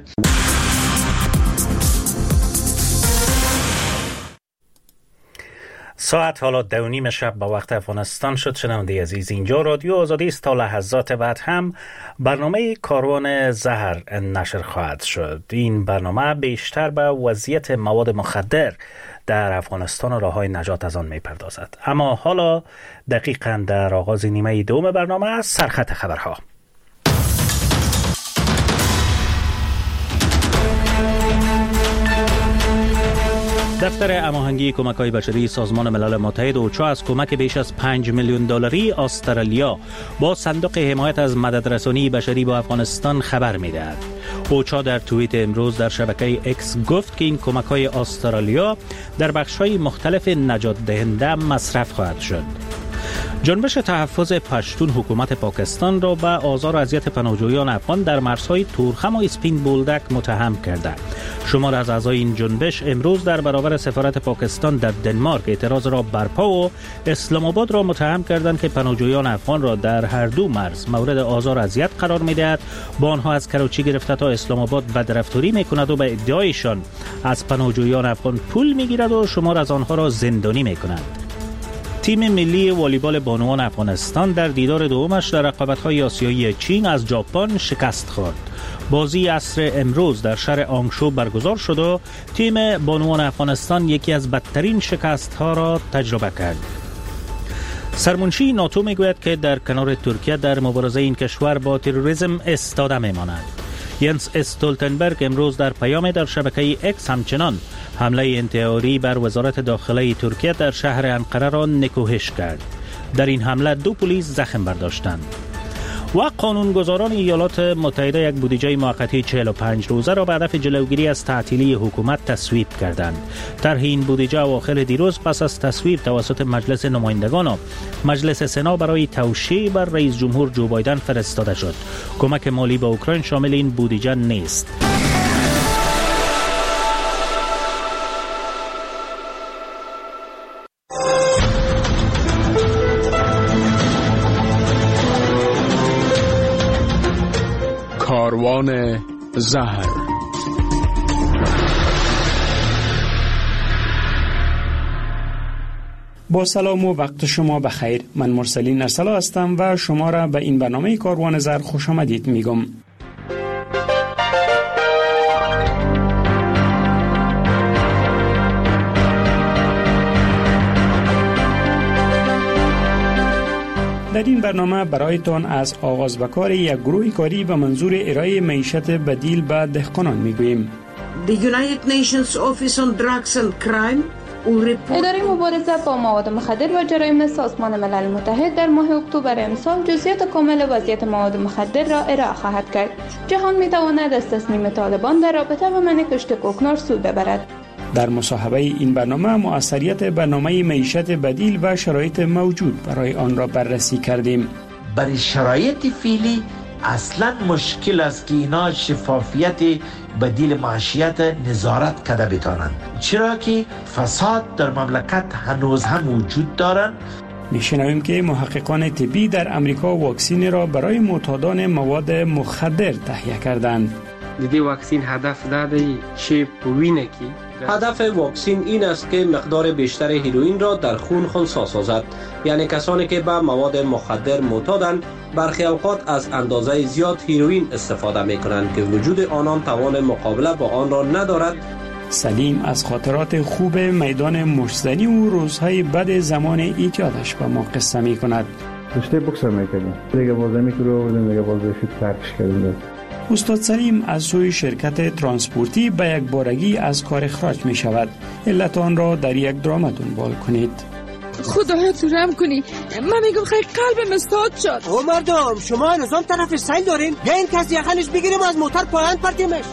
ساعت حالا 2:30 شب به وقت افغانستان شد. شنونده عزیز، اینجا رادیو آزادی است. تا لحظات بعد هم برنامه کاروان زهر نشر خواهد شد. این برنامه بیشتر به وضعیت مواد مخدر در افغانستان و راه‌های نجات از آن می‌پردازد. اما حالا دقیقاً در آغاز نیمه دوم برنامه سرخط خبرها. دفتر هماهنگی کمک‌های بشری سازمان ملل متحد اوچا از کمک بیش از 5 میلیون دلاری استرالیا با صندوق حمایت از مددرسانی بشری با افغانستان خبر می‌دهد. اوچا در توییت امروز در شبکه اکس گفت که این کمک‌های استرالیا در بخش‌های مختلف نجات دهنده مصرف خواهد شد. جنبش تحفظ پشتون حکومت پاکستان را به آزار و اذیت پناهجویان افغان در مرزهای تورخم و اسپین بولدک متهم کرده. شمار از اعضای این جنبش امروز در برابر سفارت پاکستان در دنمارک اعتراض را برپا و اسلام آباد را متهم کردند که پناهجویان افغان را در هر دو مرز مورد آزار و اذیت قرار می‌دهد، با آنها از کراچی گرفته تا اسلام آباد بدرفتاری می‌کند و به ادعایشان از پناهجویان افغان پول می‌گیرد و شمار از آنها را زندانی می‌کند. تیم ملی والیبال بانوان افغانستان در دیدار دومش در رقابت‌های آسیایی چین از ژاپن شکست خورد. بازی عصر امروز در شهر آنگشو برگزار شد و تیم بانوان افغانستان یکی از بدترین شکست‌ها را تجربه کرد. سرمنشی ناتو میگوید که در کنار ترکیه در مبارزه این کشور با تروریسم ایستاده میماند. ینس استولتنبرگ امروز در پیام در شبکه اکس همچنان حمله انتحاری بر وزارت داخله ترکیه در شهر انقره را نکوهش کرد. در این حمله 2 پلیس زخم برداشتند. و قانونگذاران ایالات متحده یک بودجه موقتی 45 روزه را به هدف جلوگیری از تعطیلی حکومت تصویب کردند. طرح این بودجه اواخر دیروز پس از تصویب توسط مجلس نمایندگان و مجلس سنا برای توشیح بر رئیس جمهور جو بایدن فرستاده شد. کمک مالی به اوکراین شامل این بودجه نیست. کاروان زهر. با سلام و وقت شما بخیر. من مرسلین ارسلا هستم و شما را به این برنامه کاروان زهر خوش آمدید میگم. در این برنامه برایتان از آغاز به کار یک گروه کاری به منظور ارائه معیشت بدیل به دهقانان میگوییم. The United Nations Office on Drugs and Crime اداره مبارزه با مواد مخدر و جرایم سازمان ملل متحد در ماه اکتبر امسال جزئیات کامل وضعیت مواد مخدر را ارائه خواهد کرد. جهان میتواند از تصمیم طالبان در رابطه با منع کشت کوکنار سود ببرد. در مصاحبه این برنامه مؤثریت برنامه معیشت بدیل و شرایط موجود برای آن را بررسی کردیم. برای شرایط فعلی اصلا مشکل است که اینا شفافیت بدیل معیشت نظارت کرده بتانند، چرا که فساد در مملکت هنوز هم وجود دارند. میشنویم که محققان طبی در امریکا واکسین را برای معتادان مواد مخدر تهیه کردند. دیدی واکسین هدف داده چه بوینه کی؟ هدف واکسین این است که مقدار بیشتر هیروئین را در خون خنثی سازد. یعنی کسانی که به مواد مخدر معتادند برخی اوقات از اندازه زیاد هیروئین استفاده می کنند که وجود آنان توان مقابله با آن را ندارد. سلیم از خاطرات خوب میدان مشتزنی و روزهای بد زمان ایجادش به ما قصه می کند. رشته بوکس میکردیم، دیگه بازی میکردیم، دیگه بازی شد ترکش کردیم. استاد سلیم از سوی شرکت ترانسپورتی به یک بارگی از کار اخراج می شود. علت آن را در یک درام دنبال کنید. خدایت رحم کنی، من میگم خیلی قلبم استاد شد. او مردم، شما نظام طرف سیل دارین؟ یا این کسی یخنش بگیریم از موتر پایان پرتیمش.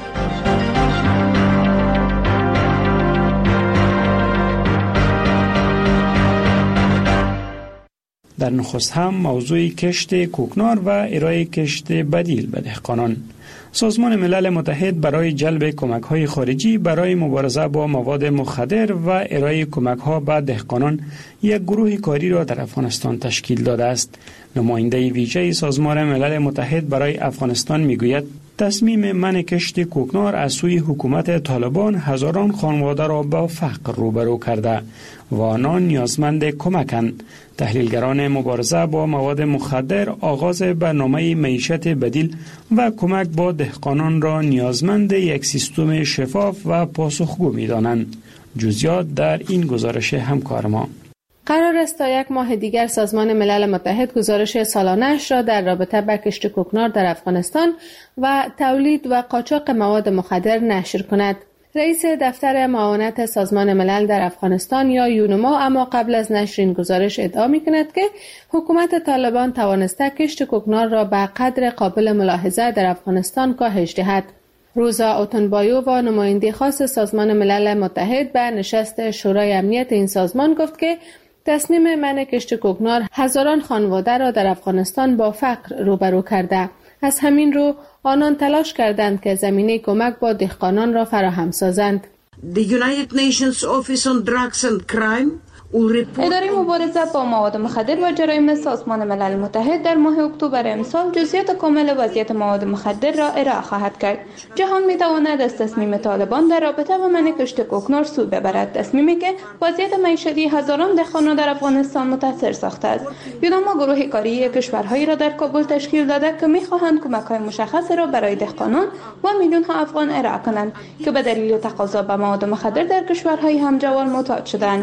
در نخست هم موضوع کشت کوکنار و ارائه کشت بدیل به دهقانان. سازمان ملل متحد برای جلب کمک‌های خارجی برای مبارزه با مواد مخدر و ارائه کمک‌ها به دهقانان یک گروه کاری را در افغانستان تشکیل داده است. نماینده ویژه سازمان ملل متحد برای افغانستان میگوید تصمیم منع کشت کوکنار از سوی حکومت طالبان هزاران خانواده را با فقر روبرو کرده و آنان نیازمند کمکند. تحلیلگران مبارزه با مواد مخدر آغاز برنامه معیشت بدیل و کمک با دهقانان را نیازمند یک سیستم شفاف و پاسخگو می‌دانند. جزئیات در این گزارش همکار ما. قرار است تا یک ماه دیگر سازمان ملل متحد گزارش سالانه‌اش را در رابطه با کشت کوکنار در افغانستان و تولید و قاچاق مواد مخدر نشر کند. رئیس دفتر معاونت سازمان ملل در افغانستان یا یونما اما قبل از نشر این گزارش ادعا می‌کند که حکومت طالبان توانسته کشت کوکنار را به قدر قابل ملاحظه در افغانستان کاهش دهد. روزا اوتنبایو و نماینده خاص سازمان ملل متحد به نشست شورای امنیت این سازمان گفت که تصمیم منع کشت کوکنار هزاران خانواده را در افغانستان با فقر روبرو کرده. از همین رو آنان تلاش کردند که زمینه کمک با دهقانان را فراهم سازند. The United Nations Office on Drugs and Crime اداره مبارزه با مواد مخدر و جرایم سازمان ملل متحد در ماه اکتبر امسال جزئیات کامل وضعیت مواد مخدر را ارائه خواهد کرد. جهان می‌تواند از تصمیم طالبان در رابطه با منع کشت کوکنار سوء ببرد، تصمیمی که وضعیت معیشتی هزاران دهقان در افغانستان متاثر ساخته است. یونما گروه کاری کشورهایی را در کابل تشکیل داده که می‌خواهند کمک‌های مشخص را برای دهقانان و میلیون‌ها افغان ارائه کنند که به دلیل تقاضا به مواد مخدر در کشورهای همجوار معتاد شدند.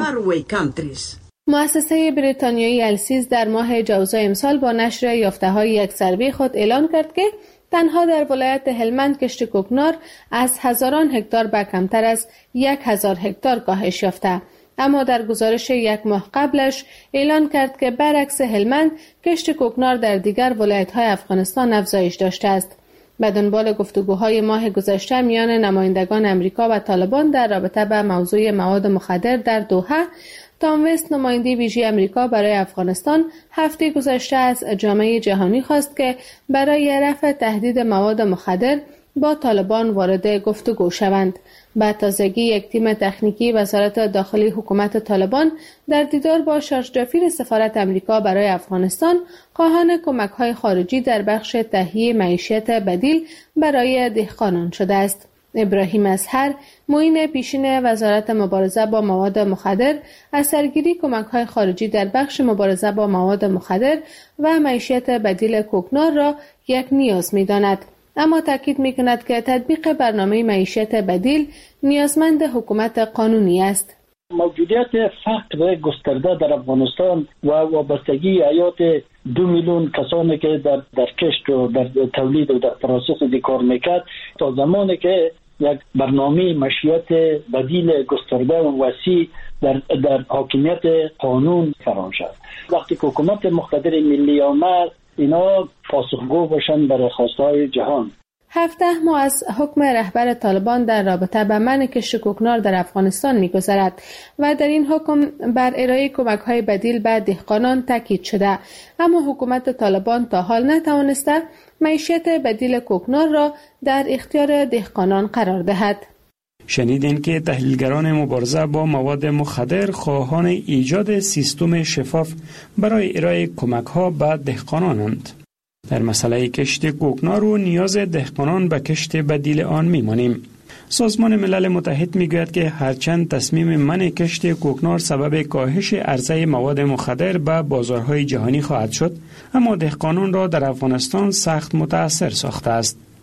مؤسسه بریتانیایی السیز در ماه جوزای امسال با نشر یافته‌های یک سروی خود اعلان کرد که تنها در ولایت هلمند کشت کوکنار از هزاران هکتار به کمتر از 1000 هکتار کاهش یافته. اما در گزارش یک ماه قبلش اعلان کرد که برعکس هلمند کشت کوکنار در دیگر ولایت‌های افغانستان افزایش داشته است. به دنبال گفتگوهای ماه گذشته میان نمایندگان امریکا و طالبان در رابطه با موضوع مواد مخدر در دوحه، تام وست نماینده ویژه امریکا برای افغانستان هفته گذشته از جامعه جهانی خواست که برای رفع تهدید مواد مخدر با طالبان وارد گفتگو شوند. به تازگی یک تیم تکنیکی وزارت داخلی حکومت طالبان در دیدار با شارژ سفارت امریکا برای افغانستان خواهان کمک‌های خارجی در بخش تهیه معیشت بدیل برای دهقانان شده است. ابراهیم اصهر، معین پیشین وزارت مبارزه با مواد مخدر، از سرگیری کمک‌های خارجی در بخش مبارزه با مواد مخدر و معیشت بدیل کوکنار را یک نیاز می‌داند. اما تاکید می‌کند که تطبیق برنامه معیشت بدیل نیازمند حکومت قانونی است. موجودیت فقر گسترده در افغانستان و وابستگی حیات 2 میلیون کسانی که در کشت و در تولید و در پروسس کار میکرد تا زمانی که یک برنامه معیشت بدیل گسترده و وسیع در حاکمیت قانون فرام شد. وقتی که حکومت مقتدر ملی آمد، اینا پاسخگو باشند برای خواستهای جهان. 17 ماه از حکم رهبر طالبان در رابطه با منع کشت کوکنار در افغانستان می‌گذرد و در این حکم بر ارائه کمک‌های بدیل به دهقانان تاکید شده، اما حکومت طالبان تا حال نتوانسته معیشت بدیل کوکنار را در اختیار دهقانان قرار دهد. شنیدین که تحلیلگران مبارزه با مواد مخدر خواهان ایجاد سیستم شفاف برای ارائه کمک‌ها به دهقانانند. در مسئله کشت کوکنار و نیاز دهقانان به کشت بدیل آن می‌مانیم. سازمان ملل متحد میگوید که هرچند تصمیم منع کشت کوکنار سبب کاهش عرضه مواد مخدر به بازارهای جهانی خواهد شد، اما دهقانان را در افغانستان سخت متاثر ساخته است.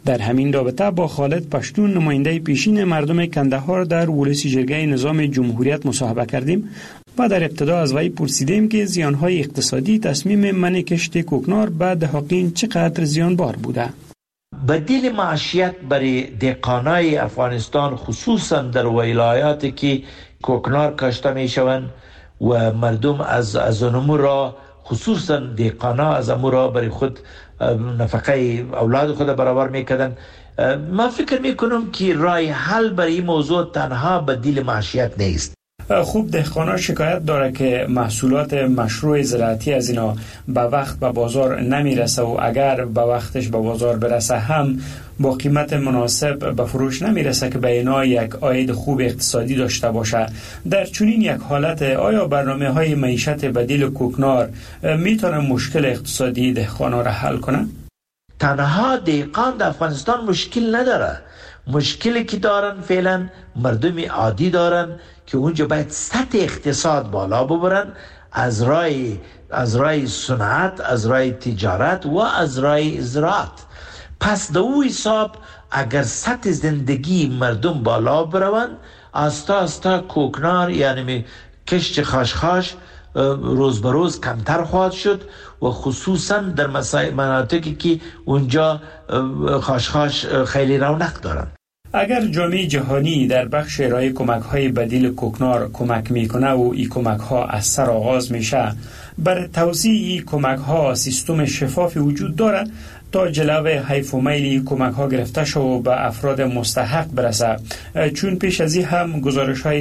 در همین رابطه با خالد پشتون نماینده پیشین مردم کندهار در ولسی جرگه نظام جمهوریت مصاحبه کردیم و در ابتدا از وی پرسیدیم که زیانهای اقتصادی تصمیم منع کشت کوکنار به دهاقین چقدر زیانبار بوده. بدیل معیشت برای دهقانای افغانستان خصوصا در ولایاتی که کوکنار کاشته می شوند و مردم از آنمو را خصوصا دهقانا از آنمو را برای خود نفقه اولاد خود برابر میکردن. من فکر میکنم که راه حل برای این موضوع تنها بدیل معیشت نیست. خوب دهقانا شکایت داره که محصولات مشروع زراعتی از اینا به وقت به بازار نمیرسه و اگر به وقتش به بازار برسه هم با قیمت مناسب به فروش نمیرسه که به اینا یک عاید خوب اقتصادی داشته باشه. در چنین یک حالت آیا برنامه های معیشت بدیل کوکنار میتونه مشکل اقتصادی دهقانا را حل کنه؟ تنها دهقان در افغانستان مشکل نداره. مشکلی که دارن فعلا مردم عادی دارن که اونجا باید سطح اقتصاد بالا ببرن از رای صنعت، از رای تجارت و از رای زراعت. پس در او حساب اگر سطح زندگی مردم بالا بروند آستا آستا کوکنار یعنی کشت خاشخاش روز به روز کمتر خواهد شد و خصوصا در مناطقی که اونجا خاشخاش خیلی رونق دارن. اگر جامعه جهانی در بخش ارائه کمک‌های بدیل کوکنار کمک میکنه و این کمک‌ها از سر آغاز میشه، بر توزیع این کمک‌ها سیستم شفافی وجود داره تا جلو حیف و میل کمک‌ها گرفته شد و به افراد مستحق برسه. چون پیش از این هم گزارش‌های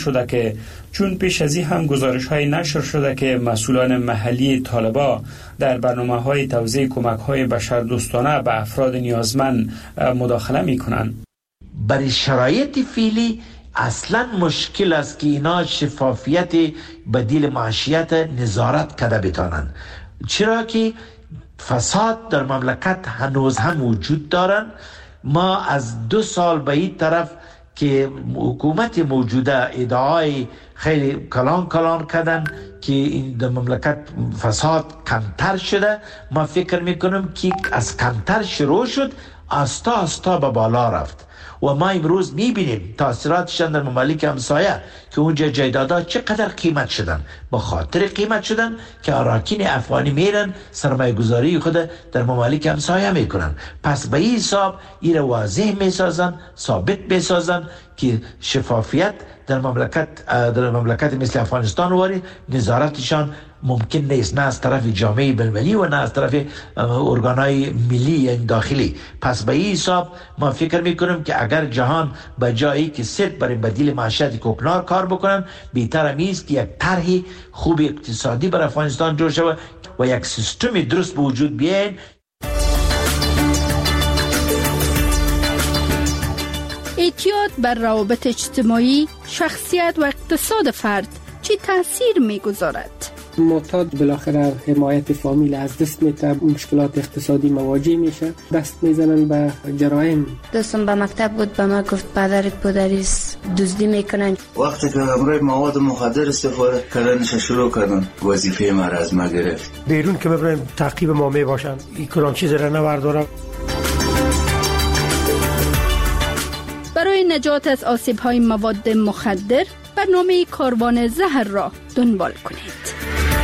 نشر شده که مسئولان محلی طالبا در برنامه‌های توزیع کمک‌های بشردوستانه به افراد نیازمند مداخله میکنند. برای شرایط فعلی اصلا مشکل است که اینا شفافیت بدیل معیشت نظارت کرده بتانن، چرا که فساد در مملکت هنوز هم وجود دارن. ما از 2 سال به این طرف که حکومت موجوده ادعای خیلی کلان کردن که این در مملکت فساد کمتر شده، ما فکر میکنم که از کمتر شروع شد آستا آستا به بالا رفت و ما امروز میبینیم تاثیراتشان در ممالک همسایه که اونجا جایدادها چقدر قیمت شدن. با خاطر قیمت شدن که اراکین افغانی میرن سرمایه گذاری خود در ممالک همسایه میکنن. پس به این حساب این واضح میسازن، ثابت میسازن که شفافیت در مملکت مثل افغانستان واری نظارتشان ممکن نیست، نه از طرف جامعه بین‌المللی و نه از طرف ارگانهای ملی یا داخلی. پس به این حساب ما فکر میکنم که اگر جهان به جایی که صرف برای بدیل معیشت کوکنار کار بکنن، بهتر است که یک طرح خوب اقتصادی برای افغانستان جور شود و یک سیستم درست به وجود بیاین. اعتیاد بر روابط اجتماعی، شخصیت و اقتصاد فرد چی تاثیر میگذارد؟ معتاد بالاخره حمایت فامیل از دست میده، مشکلات اقتصادی مواجه میشه، دست میزنن به جرایم. دوستم به مکتب بود، به ما گفت پدرت پدریست دزدی میکنن. وقتی که امروی مواد مخدر استفاده کردنش شروع کردن، وظیفه ما را از ما گرفت. بیرون که ببینیم تعقیب ما میباشن، این کلان چیز را نبردارم. برای نجات از آسیب‌های مواد مخدر برنامه کاروان زهر را دنبال کنید.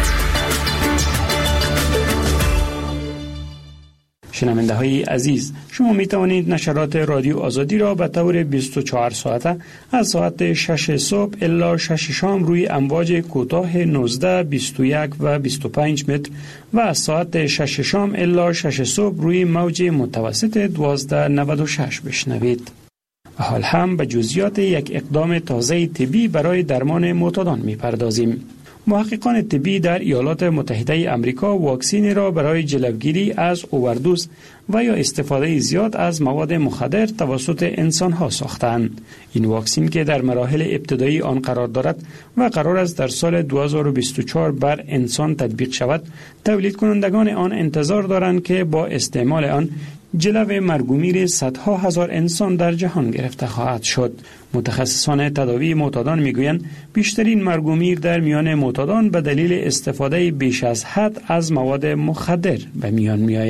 شنونده های عزیز، شما می توانید نشرات رادیو آزادی را به طور 24 ساعته از ساعت 6 صبح الی 6 شام روی امواج کوتاه 19، 21 و 25 متر و از ساعت 6 شام الی 6 صبح روی موج متوسط 1296 بشنوید. حال هم به جزئیات یک اقدام تازه طبی برای درمان معتادان می پردازیم. محققان طبی در ایالات متحده آمریکا واکسینی را برای جلوگیری از اووردوز و یا استفاده زیاد از مواد مخدر توسط انسان‌ها ساختند. این واکسین که در مراحل ابتدایی آن قرار دارد و قرار است در سال 2024 بر انسان تطبیق شود، تولید کنندگان آن انتظار دارند که با استعمال آن جلو مرگ و میر صدها هزار انسان در جهان گرفته خواهد شد. متخصصان تداوی معتادان میگویند بیشترین مرگ و میر در میان معتادان به دلیل استفاده بیش از حد از مواد مخدر به میان میآید.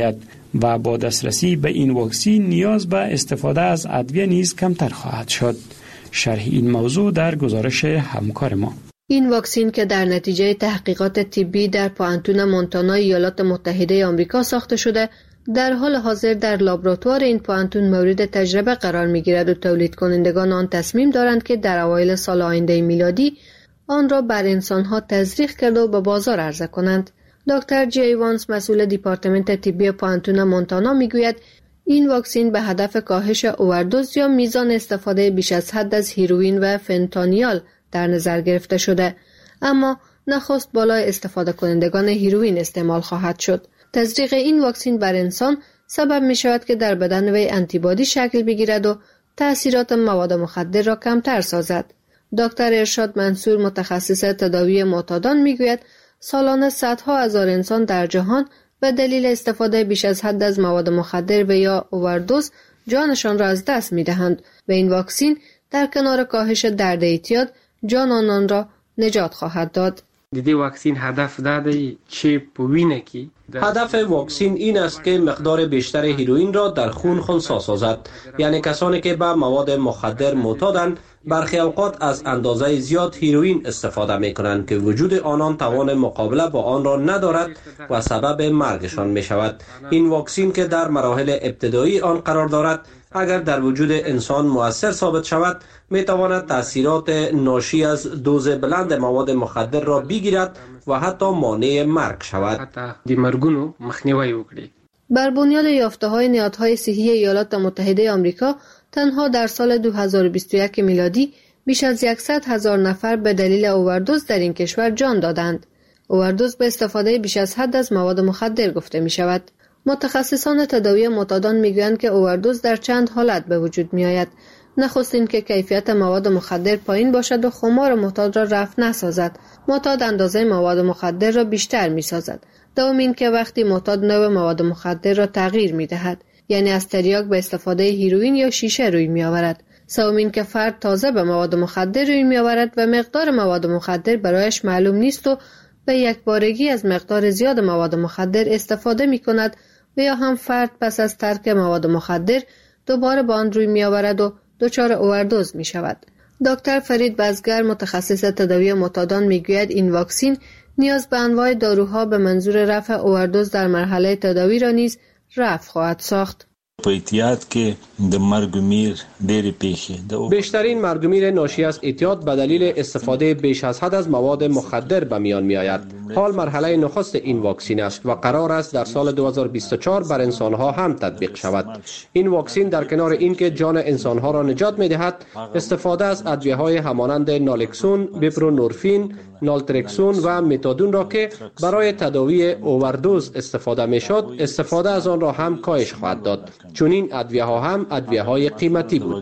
و با دسترسی به این واکسن نیاز به استفاده از ادویه نیز کمتر خواهد شد. شرح این موضوع در گزارش همکار ما. این واکسن که در نتیجه تحقیقات طبی در پوانتون مونتانا ایالات متحده آمریکا ساخته شده، در حال حاضر در لابراتوار این پوانتون مورد تجربه قرار می‌گیرد و تولید کنندگان آن تصمیم دارند که در اوایل سال آینده میلادی آن را بر انسان‌ها تزریق کرده و به بازار عرضه کنند. دکتر جی ایوانز، مسئول دیپارتمنت طبی پوانتون مونتانا، میگوید این واکسن به هدف کاهش اووردوز یا میزان استفاده بیش از حد از هیروئین و فنتانیال در نظر گرفته شده، اما نخست بالای استفاده کنندگان هیروئین استعمال خواهد شد. تزریق این واکسن بر انسان سبب می شود که در بدن وی آنتیبادی شکل بگیرد و تأثیرات مواد مخدر را کمتر سازد. دکتر ارشاد منصور، متخصص تداوی معتادان، میگوید سالانه صدها هزار انسان در جهان به دلیل استفاده بیش از حد از مواد مخدر و یا اووردوز جانشان را از دست می‌دهند و این واکسن در کنار کاهش درد اعتیاد جان آنان را نجات خواهد داد. دیدی واکسن هدف داده چه پوینه کی؟ هدف واکسن این است که مقدار بیشتر هیروئین را در خون خنثی سازد. یعنی کسانی که به مواد مخدر معتادند برخی اوقات از اندازه زیاد هیروئین استفاده می کنند که وجود آنان توان مقابله با آن را ندارد و سبب مرگشان می شود. این واکسن که در مراحل ابتدایی آن قرار دارد، اگر در وجود انسان مؤثر ثابت شود، می تواند تأثیرات ناشی از دوز بلند مواد مخدر را بگیرد و حتی مانع مرگ شود. حتی مرگونو مخنیوی وکړي. بر بنیاد یافته‌های نهادهای صحی ایالات متحده آمریکا، تنها در سال 2021 میلادی بیش از 100,000 نفر به دلیل اووردوز در این کشور جان دادند. اووردوز به استفاده بیش از حد از مواد مخدر گفته می شود. متخصصان تداوی معتادان میگویند که اووردوز در چند حالت به وجود می آید. نخست این که کیفیت مواد مخدر پایین باشد و خمار معتاد را رفع نسازد. معتاد اندازه مواد مخدر را بیشتر می سازد. دوم این که وقتی معتاد نوع مواد مخدر را تغییر می دهد، یعنی از تریاک به استفاده هیروئین یا شیشه روی می آورد. سوم این که فرد تازه به مواد مخدر روی می آورد و مقدار مواد مخدر برایش معلوم نیست و به یک بارگی از مقدار زیاد مواد مخدر استفاده می کند و یا هم فرد پس از ترک مواد مخدر دوباره به آن روی می آورد و دچار اووردوز می شود. دکتر فرید بزگر، متخصص تداوی معتادان، می گوید این واکسن نیاز به انواع داروها به منظور رفع اووردوز در مرحله تداوی را نیز رفع خواهد ساخت. په اعتیاد کې د مرګ میر ډېرې پیښې بیشترین مرگ میر ناشی از اعتیاد به دلیل استفاده بیش از حد از مواد مخدر به میان می آید. حال مرحله نخست این واکسن است و قرار است در سال 2024 بر انسانها هم تطبیق شود. این واکسن در کنار اینکه جان انسانها را نجات می دهد، استفاده از ادویه‌های همانند نالکسون، بوپرونورفین، نالترکسون و متادون را که برای تداوی اووردوز استفاده می شد، استفاده از آن را هم کاهش خواهد داد. چون این ادویه ها هم ادویه های قیمتی بود.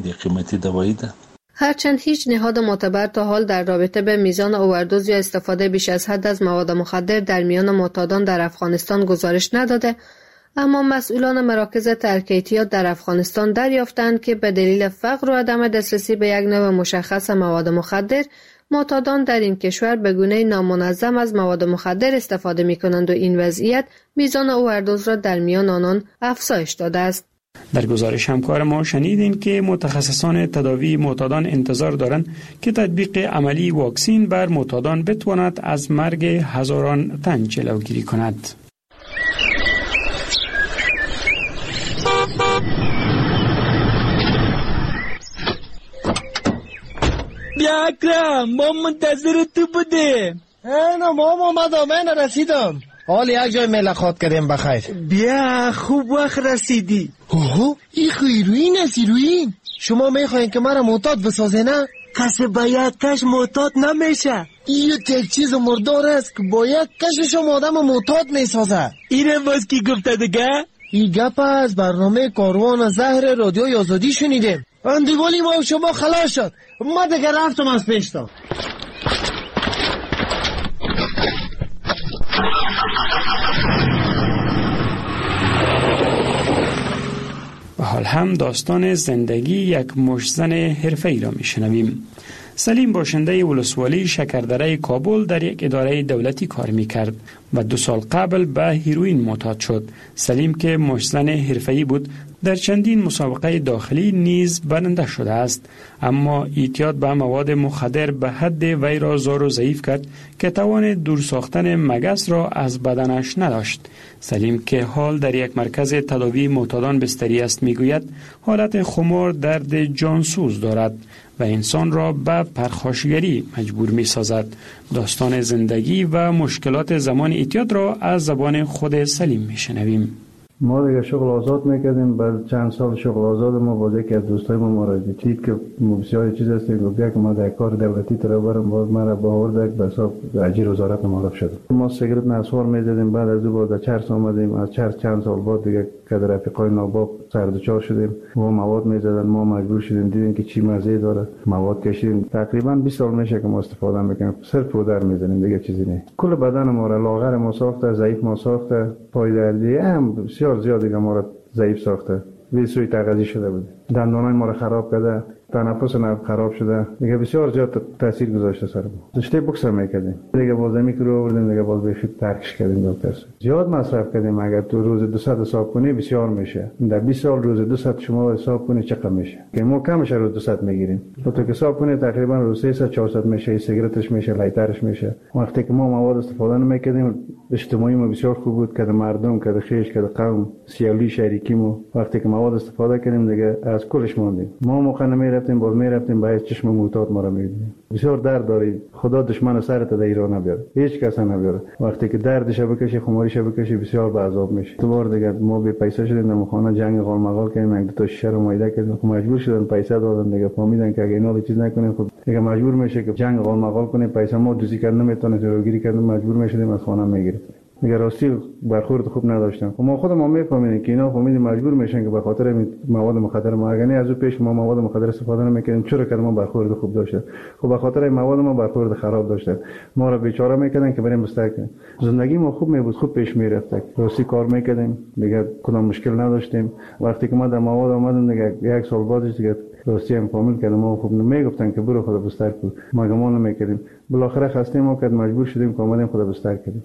هرچند هیچ نهاد معتبر تا حال در رابطه به میزان اووردوز یا استفاده بیش از حد از مواد مخدر در میان معتادان در افغانستان گزارش نداده، اما مسئولان مراکز ترک اعتیاد در افغانستان دریافتند که به دلیل فقر و عدم دسترسی به یک نوع مشخص مواد مخدر، معتادان در این کشور به گونه نامنظم از مواد مخدر استفاده می کنند و این وضعیت میزان اووردوز را در میان آنان افزایش داده است. در گزارش همکار ما شنیدیم که متخصصان تداوی معتادان انتظار دارند که تطبیق عملی واکسن بر معتادان بتواند از مرگ هزاران تن جلوگیری کند. بیا اکرم، ما منتظر تو بودیم. نه ما من رسیدم. حال یک جای ملاقات کردیم بخیر. بیا خوب وقت رسیدی. اوه این هیروئین است. هیروئین شما میخواین که مرا معتاد بسازه نه؟ کسی باید کش معتاد نمیشه. این یک چیز مردار است که باید کشش آدم معتاد میسازه. اینه باز کی گفته دیگه؟ این گپ از برنامه کاروان زهر رادیوی آزادی شنیدیم. اندیوالی ما شما خلاص شد. ما دیگه رفتم از پیشتا. و حال هم داستان زندگی یک مشتزن حرفه‌ای را میشنویم. سلیم باشنده ولسوالی شکردره کابل در یک اداره دولتی کار میکرد. و 2 سال قبل به هیروئین معتاد شد. سلیم که مشزن حرفه‌ای بود در چندین مسابقه داخلی نیز برنده شده است، اما اعتیاد به مواد مخدر به حد وی را زار و ضعیف کرد که توان دور ساختن مگس را از بدنش نداشت. سلیم که حال در یک مرکز تداوی معتادان بستری است میگوید حالت خمار درد جانسوز دارد و انسان را به پرخاشگری مجبور می سازد. داستان زندگی و مشکلات زمان اعتیاد را از زبان خود سلیم می شنویم. ما دیگه شغل آزاد میکردیم. بعد چند سال شغل آزاد ما با یکی از دوستای ما را دید که بسیار چیز است، گفت که ما در کار دولتی تر برم، باز ما را باورد به حساب اجیر وزارت معرف شد. ما سیگرت نسوار میزدیم، بعد از او با چرس آمدیم، از چرس چند سال بعد دیگه که در رفیقای ناباب سردچار شدیم و مواد میزدن، ما مجبور شدیم دیدیم که چی مزه داره، مواد کشیدیم. تقریبا 20 سال میشه که ما استفاده میکنیم، صرف پودر میزنیم دیگه چیزی نه. کل بدن ما را لاغر ما ساخته، ضعیف ما ساخته، پای دردی هم بسیار زیاد دیگه ما را ضعیف ساخته. وی سوی تغذیه شده بود، دندانای ما را خراب کرده، تنفس نرم خراب شده، دیگه بسیار زیاد تاثیر گذاشته سر ما. داشته بوکس میکردیم، دیگه بازمی که رو آوردیم، دیگه باز بخیر ترکش کردیم. دکتر زیاد مصرف کردیم. اگر تو روز 200 حساب کنی بسیار میشه. در 20 سال روز 200 شما حساب کنی چقدر میشه؟ که ما کمش روز 200 میگیریم. تو که حساب کنی تقریبا روز 300 400 میشه. سیگارتش میشه، لایترش میشه. وقتی که ما مواد استفاده نمیکردیم، اجتماعی ما بسیار خوب بود، که مردم، که خیش، که قوم، سیالی شریکیمو وقتی که مواد استفاده کردیم دیگه از کلش موندیم. ما موقع نمیرفتیم، باز میرفتیم باید چشم معتاد ما را میدیدیم. بسیار درد داری. خدا دشمن سرت در ایران نبیاره، هیچ کس نبیاره. وقتی که دردش بکشی، خماریش بکشی، بسیار به عذاب میشی. تو بار دیگه ما به پیسه شدیم، در خانه جنگ قالمقال کردیم، یک دو تا شیشه رو مایده کردیم، مجبور شدن پیسه دادن دیگه. فهمیدن که اگه اینا چیز نکنیم خب دیگه مجبور میشه که جنگ قالمقال کنه، پیسه ما دوزی کردن نمیتونه، جلوگیری کردن مجبور میشدیم از خانه میگیریم. دیگه راستی برخورد خوب نداشتن. ما خود ما میفهمیدیم که اینا فهمیدیم مجبور میشن که به خاطر مواد مخدر ما، اگه از او پیش ما مواد مخدر استفاده نمیکردیم، چرا که ما برخورد خوب داشتن؟ خب به خاطر مواد ما برخورد خراب داشتن، ما را بیچاره میکردن که بریم بستر کنیم. زندگی ما خوب میبود، خوب پیش میرفت، راستی کار میکردیم، دیگه کدام مشکل نداشتیم. وقتی که ما در مواد اومدیم دیگه 1 سال بعدش دیگه راستی هم فهمید که ما خوب نمیگفتن که برو خدا بستر کن، ما گمان نمیکردیم. بالاخره خستیم ما که مجبور شدیم که اومدیم خدا بستر کردیم.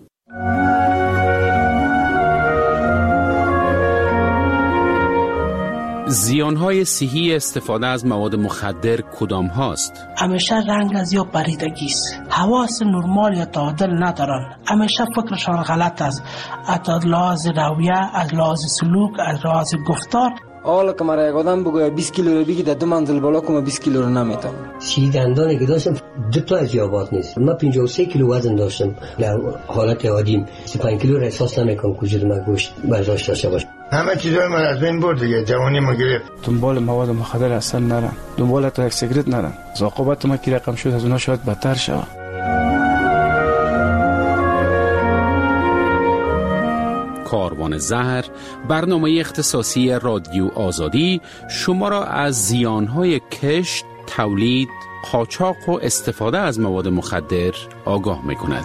زیانهای صحی استفاده از مواد مخدر کدام هاست؟ همیشه رنگ از یا پریدگی است، حواس نرمال یا تعادل ندارن، همیشه فکرشان غلط است، از لحاظ رویه، از لحاظ سلوک، از لحاظ گفتار. حالا که مرا یک آدم بگوید 20 کیلو رو بگی در 2 منزل بالا کنم 20 کیلو رو نمیتونم. 30 دندانی که داشتم 2 تا از یابات نیست. من 53 کیلو وزن داشتم در حالت عادیم. 35 کیلو را احساس نمیکنم وجود من گوشت برداشت داشته باشه. همه چیزای من از بین برد دیگه، جوانی ما گرفت. دنبال مواد مخدر اصلا نرم، دنبال حتی یک سیگرت نرم. عاقبت ما کی رقم شد از اونها شاید بدتر شود. کاروان زهر، برنامه اختصاصی رادیو آزادی، شما را از زیانهای کشت، تولید، قاچاق و استفاده از مواد مخدر آگاه می‌کند.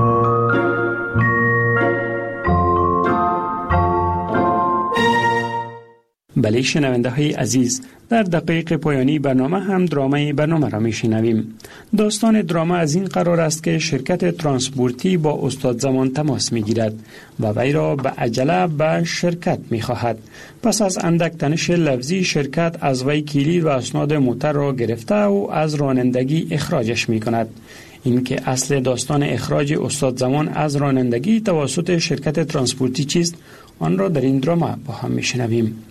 بله شنونده های عزیز، در دقایق پایانی برنامه هم درامه برنامه را می شنویم. داستان درامه از این قرار است که شرکت ترانسپورتی با استاد زمان تماس می گیرد و وی را به عجله به شرکت می خواهد. پس از اندک تنش لفظی شرکت از وی کلید و اسناد موتر را گرفته و از رانندگی اخراجش می کند. این که اصل داستان اخراج استاد زمان از رانندگی توسط شرکت ترانسپورتی چیست، آن را در این درامه با هم می شنویم.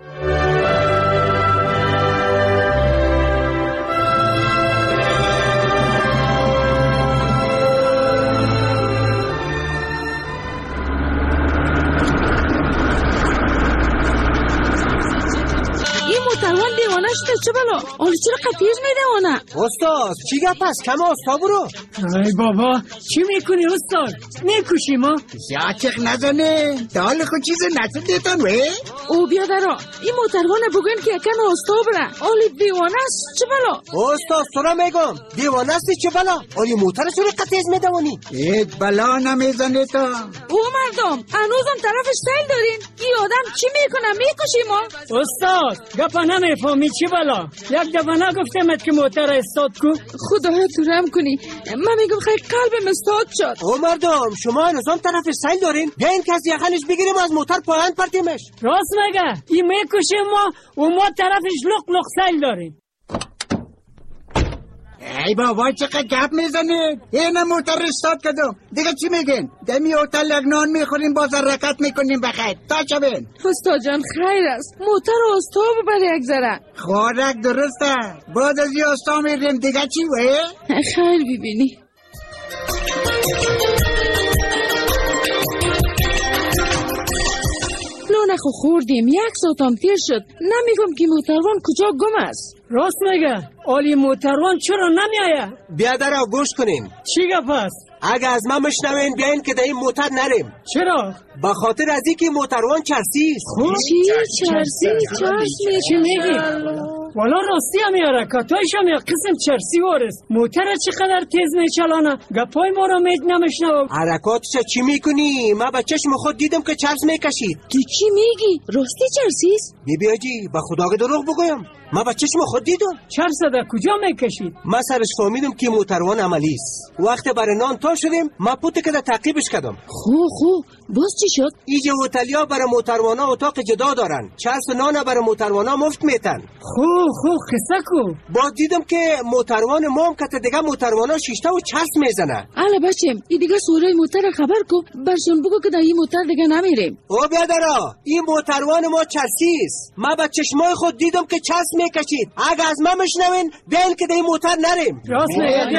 چه بلا؟ آلی چرا قطیز میدونه؟ استاد چی گپ است؟ کم استاد برو. ای بابا چی میکنی استاد؟ میکشی ما؟ یا چخ نزنه دال خود چیز نتون دیتان وی؟ او بیادرا این موتروانه بگوین که کم استاد بره. آلی دیوانه است چه بلا؟ استاد سرا میگم دیوانه است چه بلا؟ آلی موتر سوری قطیز میدونی؟ هیچ بلا نمیزنه تا. او مردم هنوزم طرف سیل دارین؟ این آدم چی میکنم؟ میکشی ما؟ استاد گپا نمیفهمی چی بلا؟ یک دفعه نگفتمت که موتر استاد کو؟ خدایا تو رحم کنی، من میگم خیلی قلبم استاد شد. او مردم شما نظام طرف سیل دارین؟ بیاین که از یخنش بگیریم از موتر پایان پرتیمش. راست میگه، این میکشیم ما و ما طرفش لق لق سیل داریم. ای بابا چقدر گپ میزنید؟ این موتر استاد کردم. دیگه چی میگین؟ دمی هتل یک نان میخوریم باز حرکت میکنیم بخیر تا شبین. استاد جان خیر است، موتر استاد ببر یک ذره. خوراک درسته، بعد از یه استاد میریم دیگه چی وی؟ خیر ببینی. لونخو خوردیم، 1 ساعتم تیر شد. نمیگم که موتروان کجا گم است. راست میگه، آلی موتروان چرا نمیایه؟ بیا در گوش کنین. چی گپ است؟ اگه از من مشنوین بیاین که در این موتر نریم. چرا؟ به خاطر از اینکه موتروان چرسی است. چی؟ چرسی؟ چی میگی؟ والا راستی هم یاره کاتایش هم یا قسم چرسی وارست. موتر چقدر تیز میچلانه؟ گپای ما رو نمیشنوم. حرکاتش چی میکنی؟ من به چشم خود دیدم که چرس میکشید. تو چی میگی؟ راستی چرسی است؟ بیا جی به خدا که دروغ بگویم. من با چشم خود دیدم. چرس در کجا میکشید؟ من سرش فهمیدم که موتروان عملی است. وقتی برای نان تا شدیم من پوت که تعقیبش کردم. خو باز چی شد؟ اینجا هتلیا برای موتروانا اتاق جدا دارن. چرس نان برای موتروانا مفت میتن. خو قصه کو. با دیدم که موتروان ما هم که دیگه موتروانا شیشته و چرس میزنه. اله بچم این دیگه سوره موتر خبر کو برشون بگو که در این موتر دیگه نمیریم. او بیادرا این موتروان ما چرسی است. من با چشمای خود دیدم که چرس میکشید. اگه از من مشنوین بیاین که در این موتر نریم. راست میگه.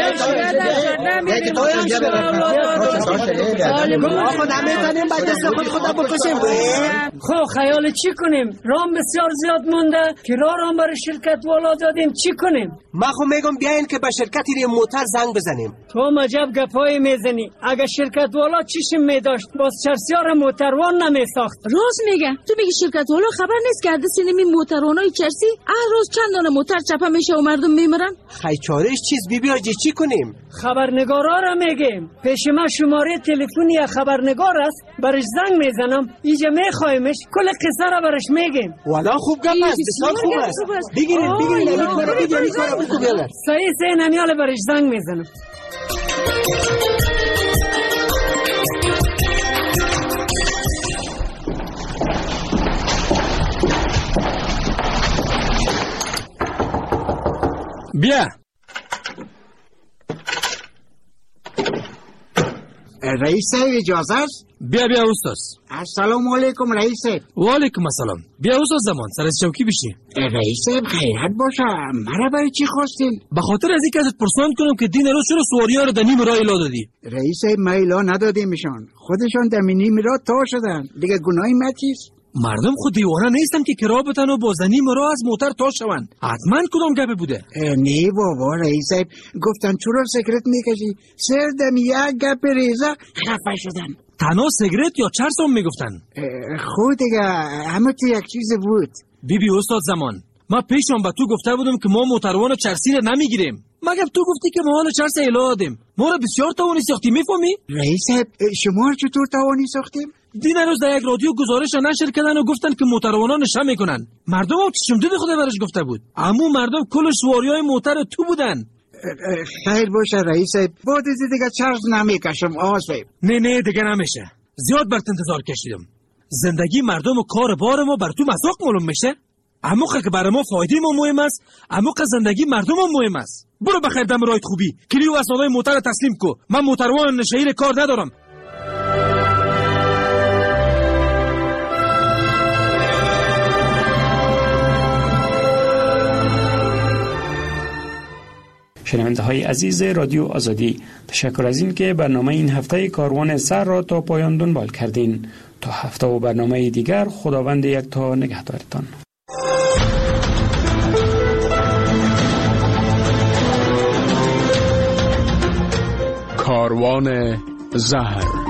نمیتونیم با دست خود بکشیم. خب خیال چی کنیم؟ رام بسیار زیاد مونده که رام برای شرکت والا دادیم چی کنیم؟ من خب میگم بیاین که به شرکت این موتر زنگ بزنیم. تو مجب گپایی میزنی. اگه شرکت والا چیشم میداشت باز چرسیار موتروان نمیساخت. راست میگه. تو میگی شرکت والا خبر نیست که عده سینمی موتروانای چرسی هر روز چند دانه موتر چپه میشه و مردم میمرن؟ خیچارش چیز بیاجی چی کنیم؟ خبرنگارا را میگیم. پیش ما شماره تلفنی خبرنگار است، برش زنگ میزنم، اینجا میخوایمش، کل قصه را برش میگیم. والا خوب گپ است، بسیار خوب است. بگیرین این کارا بکو بیادر. صحیح نمیاله برش زنگ میزنم. بیا. رئیس صاحب اجازه است؟ بیا استاد. السلام علیکم رئیس صاحب. و علیکم السلام. بیا استاد زمان سر از چوکی بشی. رئیس صاحب خیرت باشه. مرا برای چی خواستین؟ به خاطر از اینکه ازت پرسان کنم که دین روز چرا سواری‌ها رو در نیم راه الا دادی. رئیس صاحب ما الا ندادیمشان. خودشان در نیم راه تا شدن. دیگه گناهی من چیست؟ مردم خود دیوانه نیستن که کرا بتن و با زنی مرا از موتر تا شوند. حتما کدام گپه بوده؟ نه بابا رئیس صاحب گفتن چرا سیگرت میکشی؟ سر دم یک گپ ریزه خفه شدن. تنها سیگرت یا چرس هم میگفتن؟ خود دیگه همه تو یک چیز بود. بیبی استاد زمان ما پیشم به تو گفته بودم که ما موتروان چرسی رو نمیگیریم. مگر تو گفتی که ما حال چرس الا دادیم. ما رو بسیار توانی ساختی میفهمی؟ رئیس صاحب شما چطور توانی ساختیم؟ دین روز در یک رادیو گزارش نشر کردن و گفتن که موتروانا نشه میکنن. مردم هم چشم دید خدا برش گفته بود. اما مردم کل سواریای موتر تو بودن. خیر باشه رئیس صاحب. بعد از دیگه چرس نمیکشم آقا صاحب. نه دیگه نمیشه. زیاد برات انتظار کشیدم. زندگی مردم و کار بار ما بر تو مذاق معلوم میشه. اما که برای ما فایده ما مهم است، اما که زندگی مردم هم مهم است. برو بخیر دم رایت خوبی. کلیو اسنادای موتر تسلیم کو. من موتروان شهر کار ندارم. شنونده های عزیز رادیو آزادی، تشکر از این که برنامه این هفته کاروان سر را تا پایان دنبال کردین. تا هفته و برنامه دیگر خداوند یکتا نگهدارتان. کاروان زهر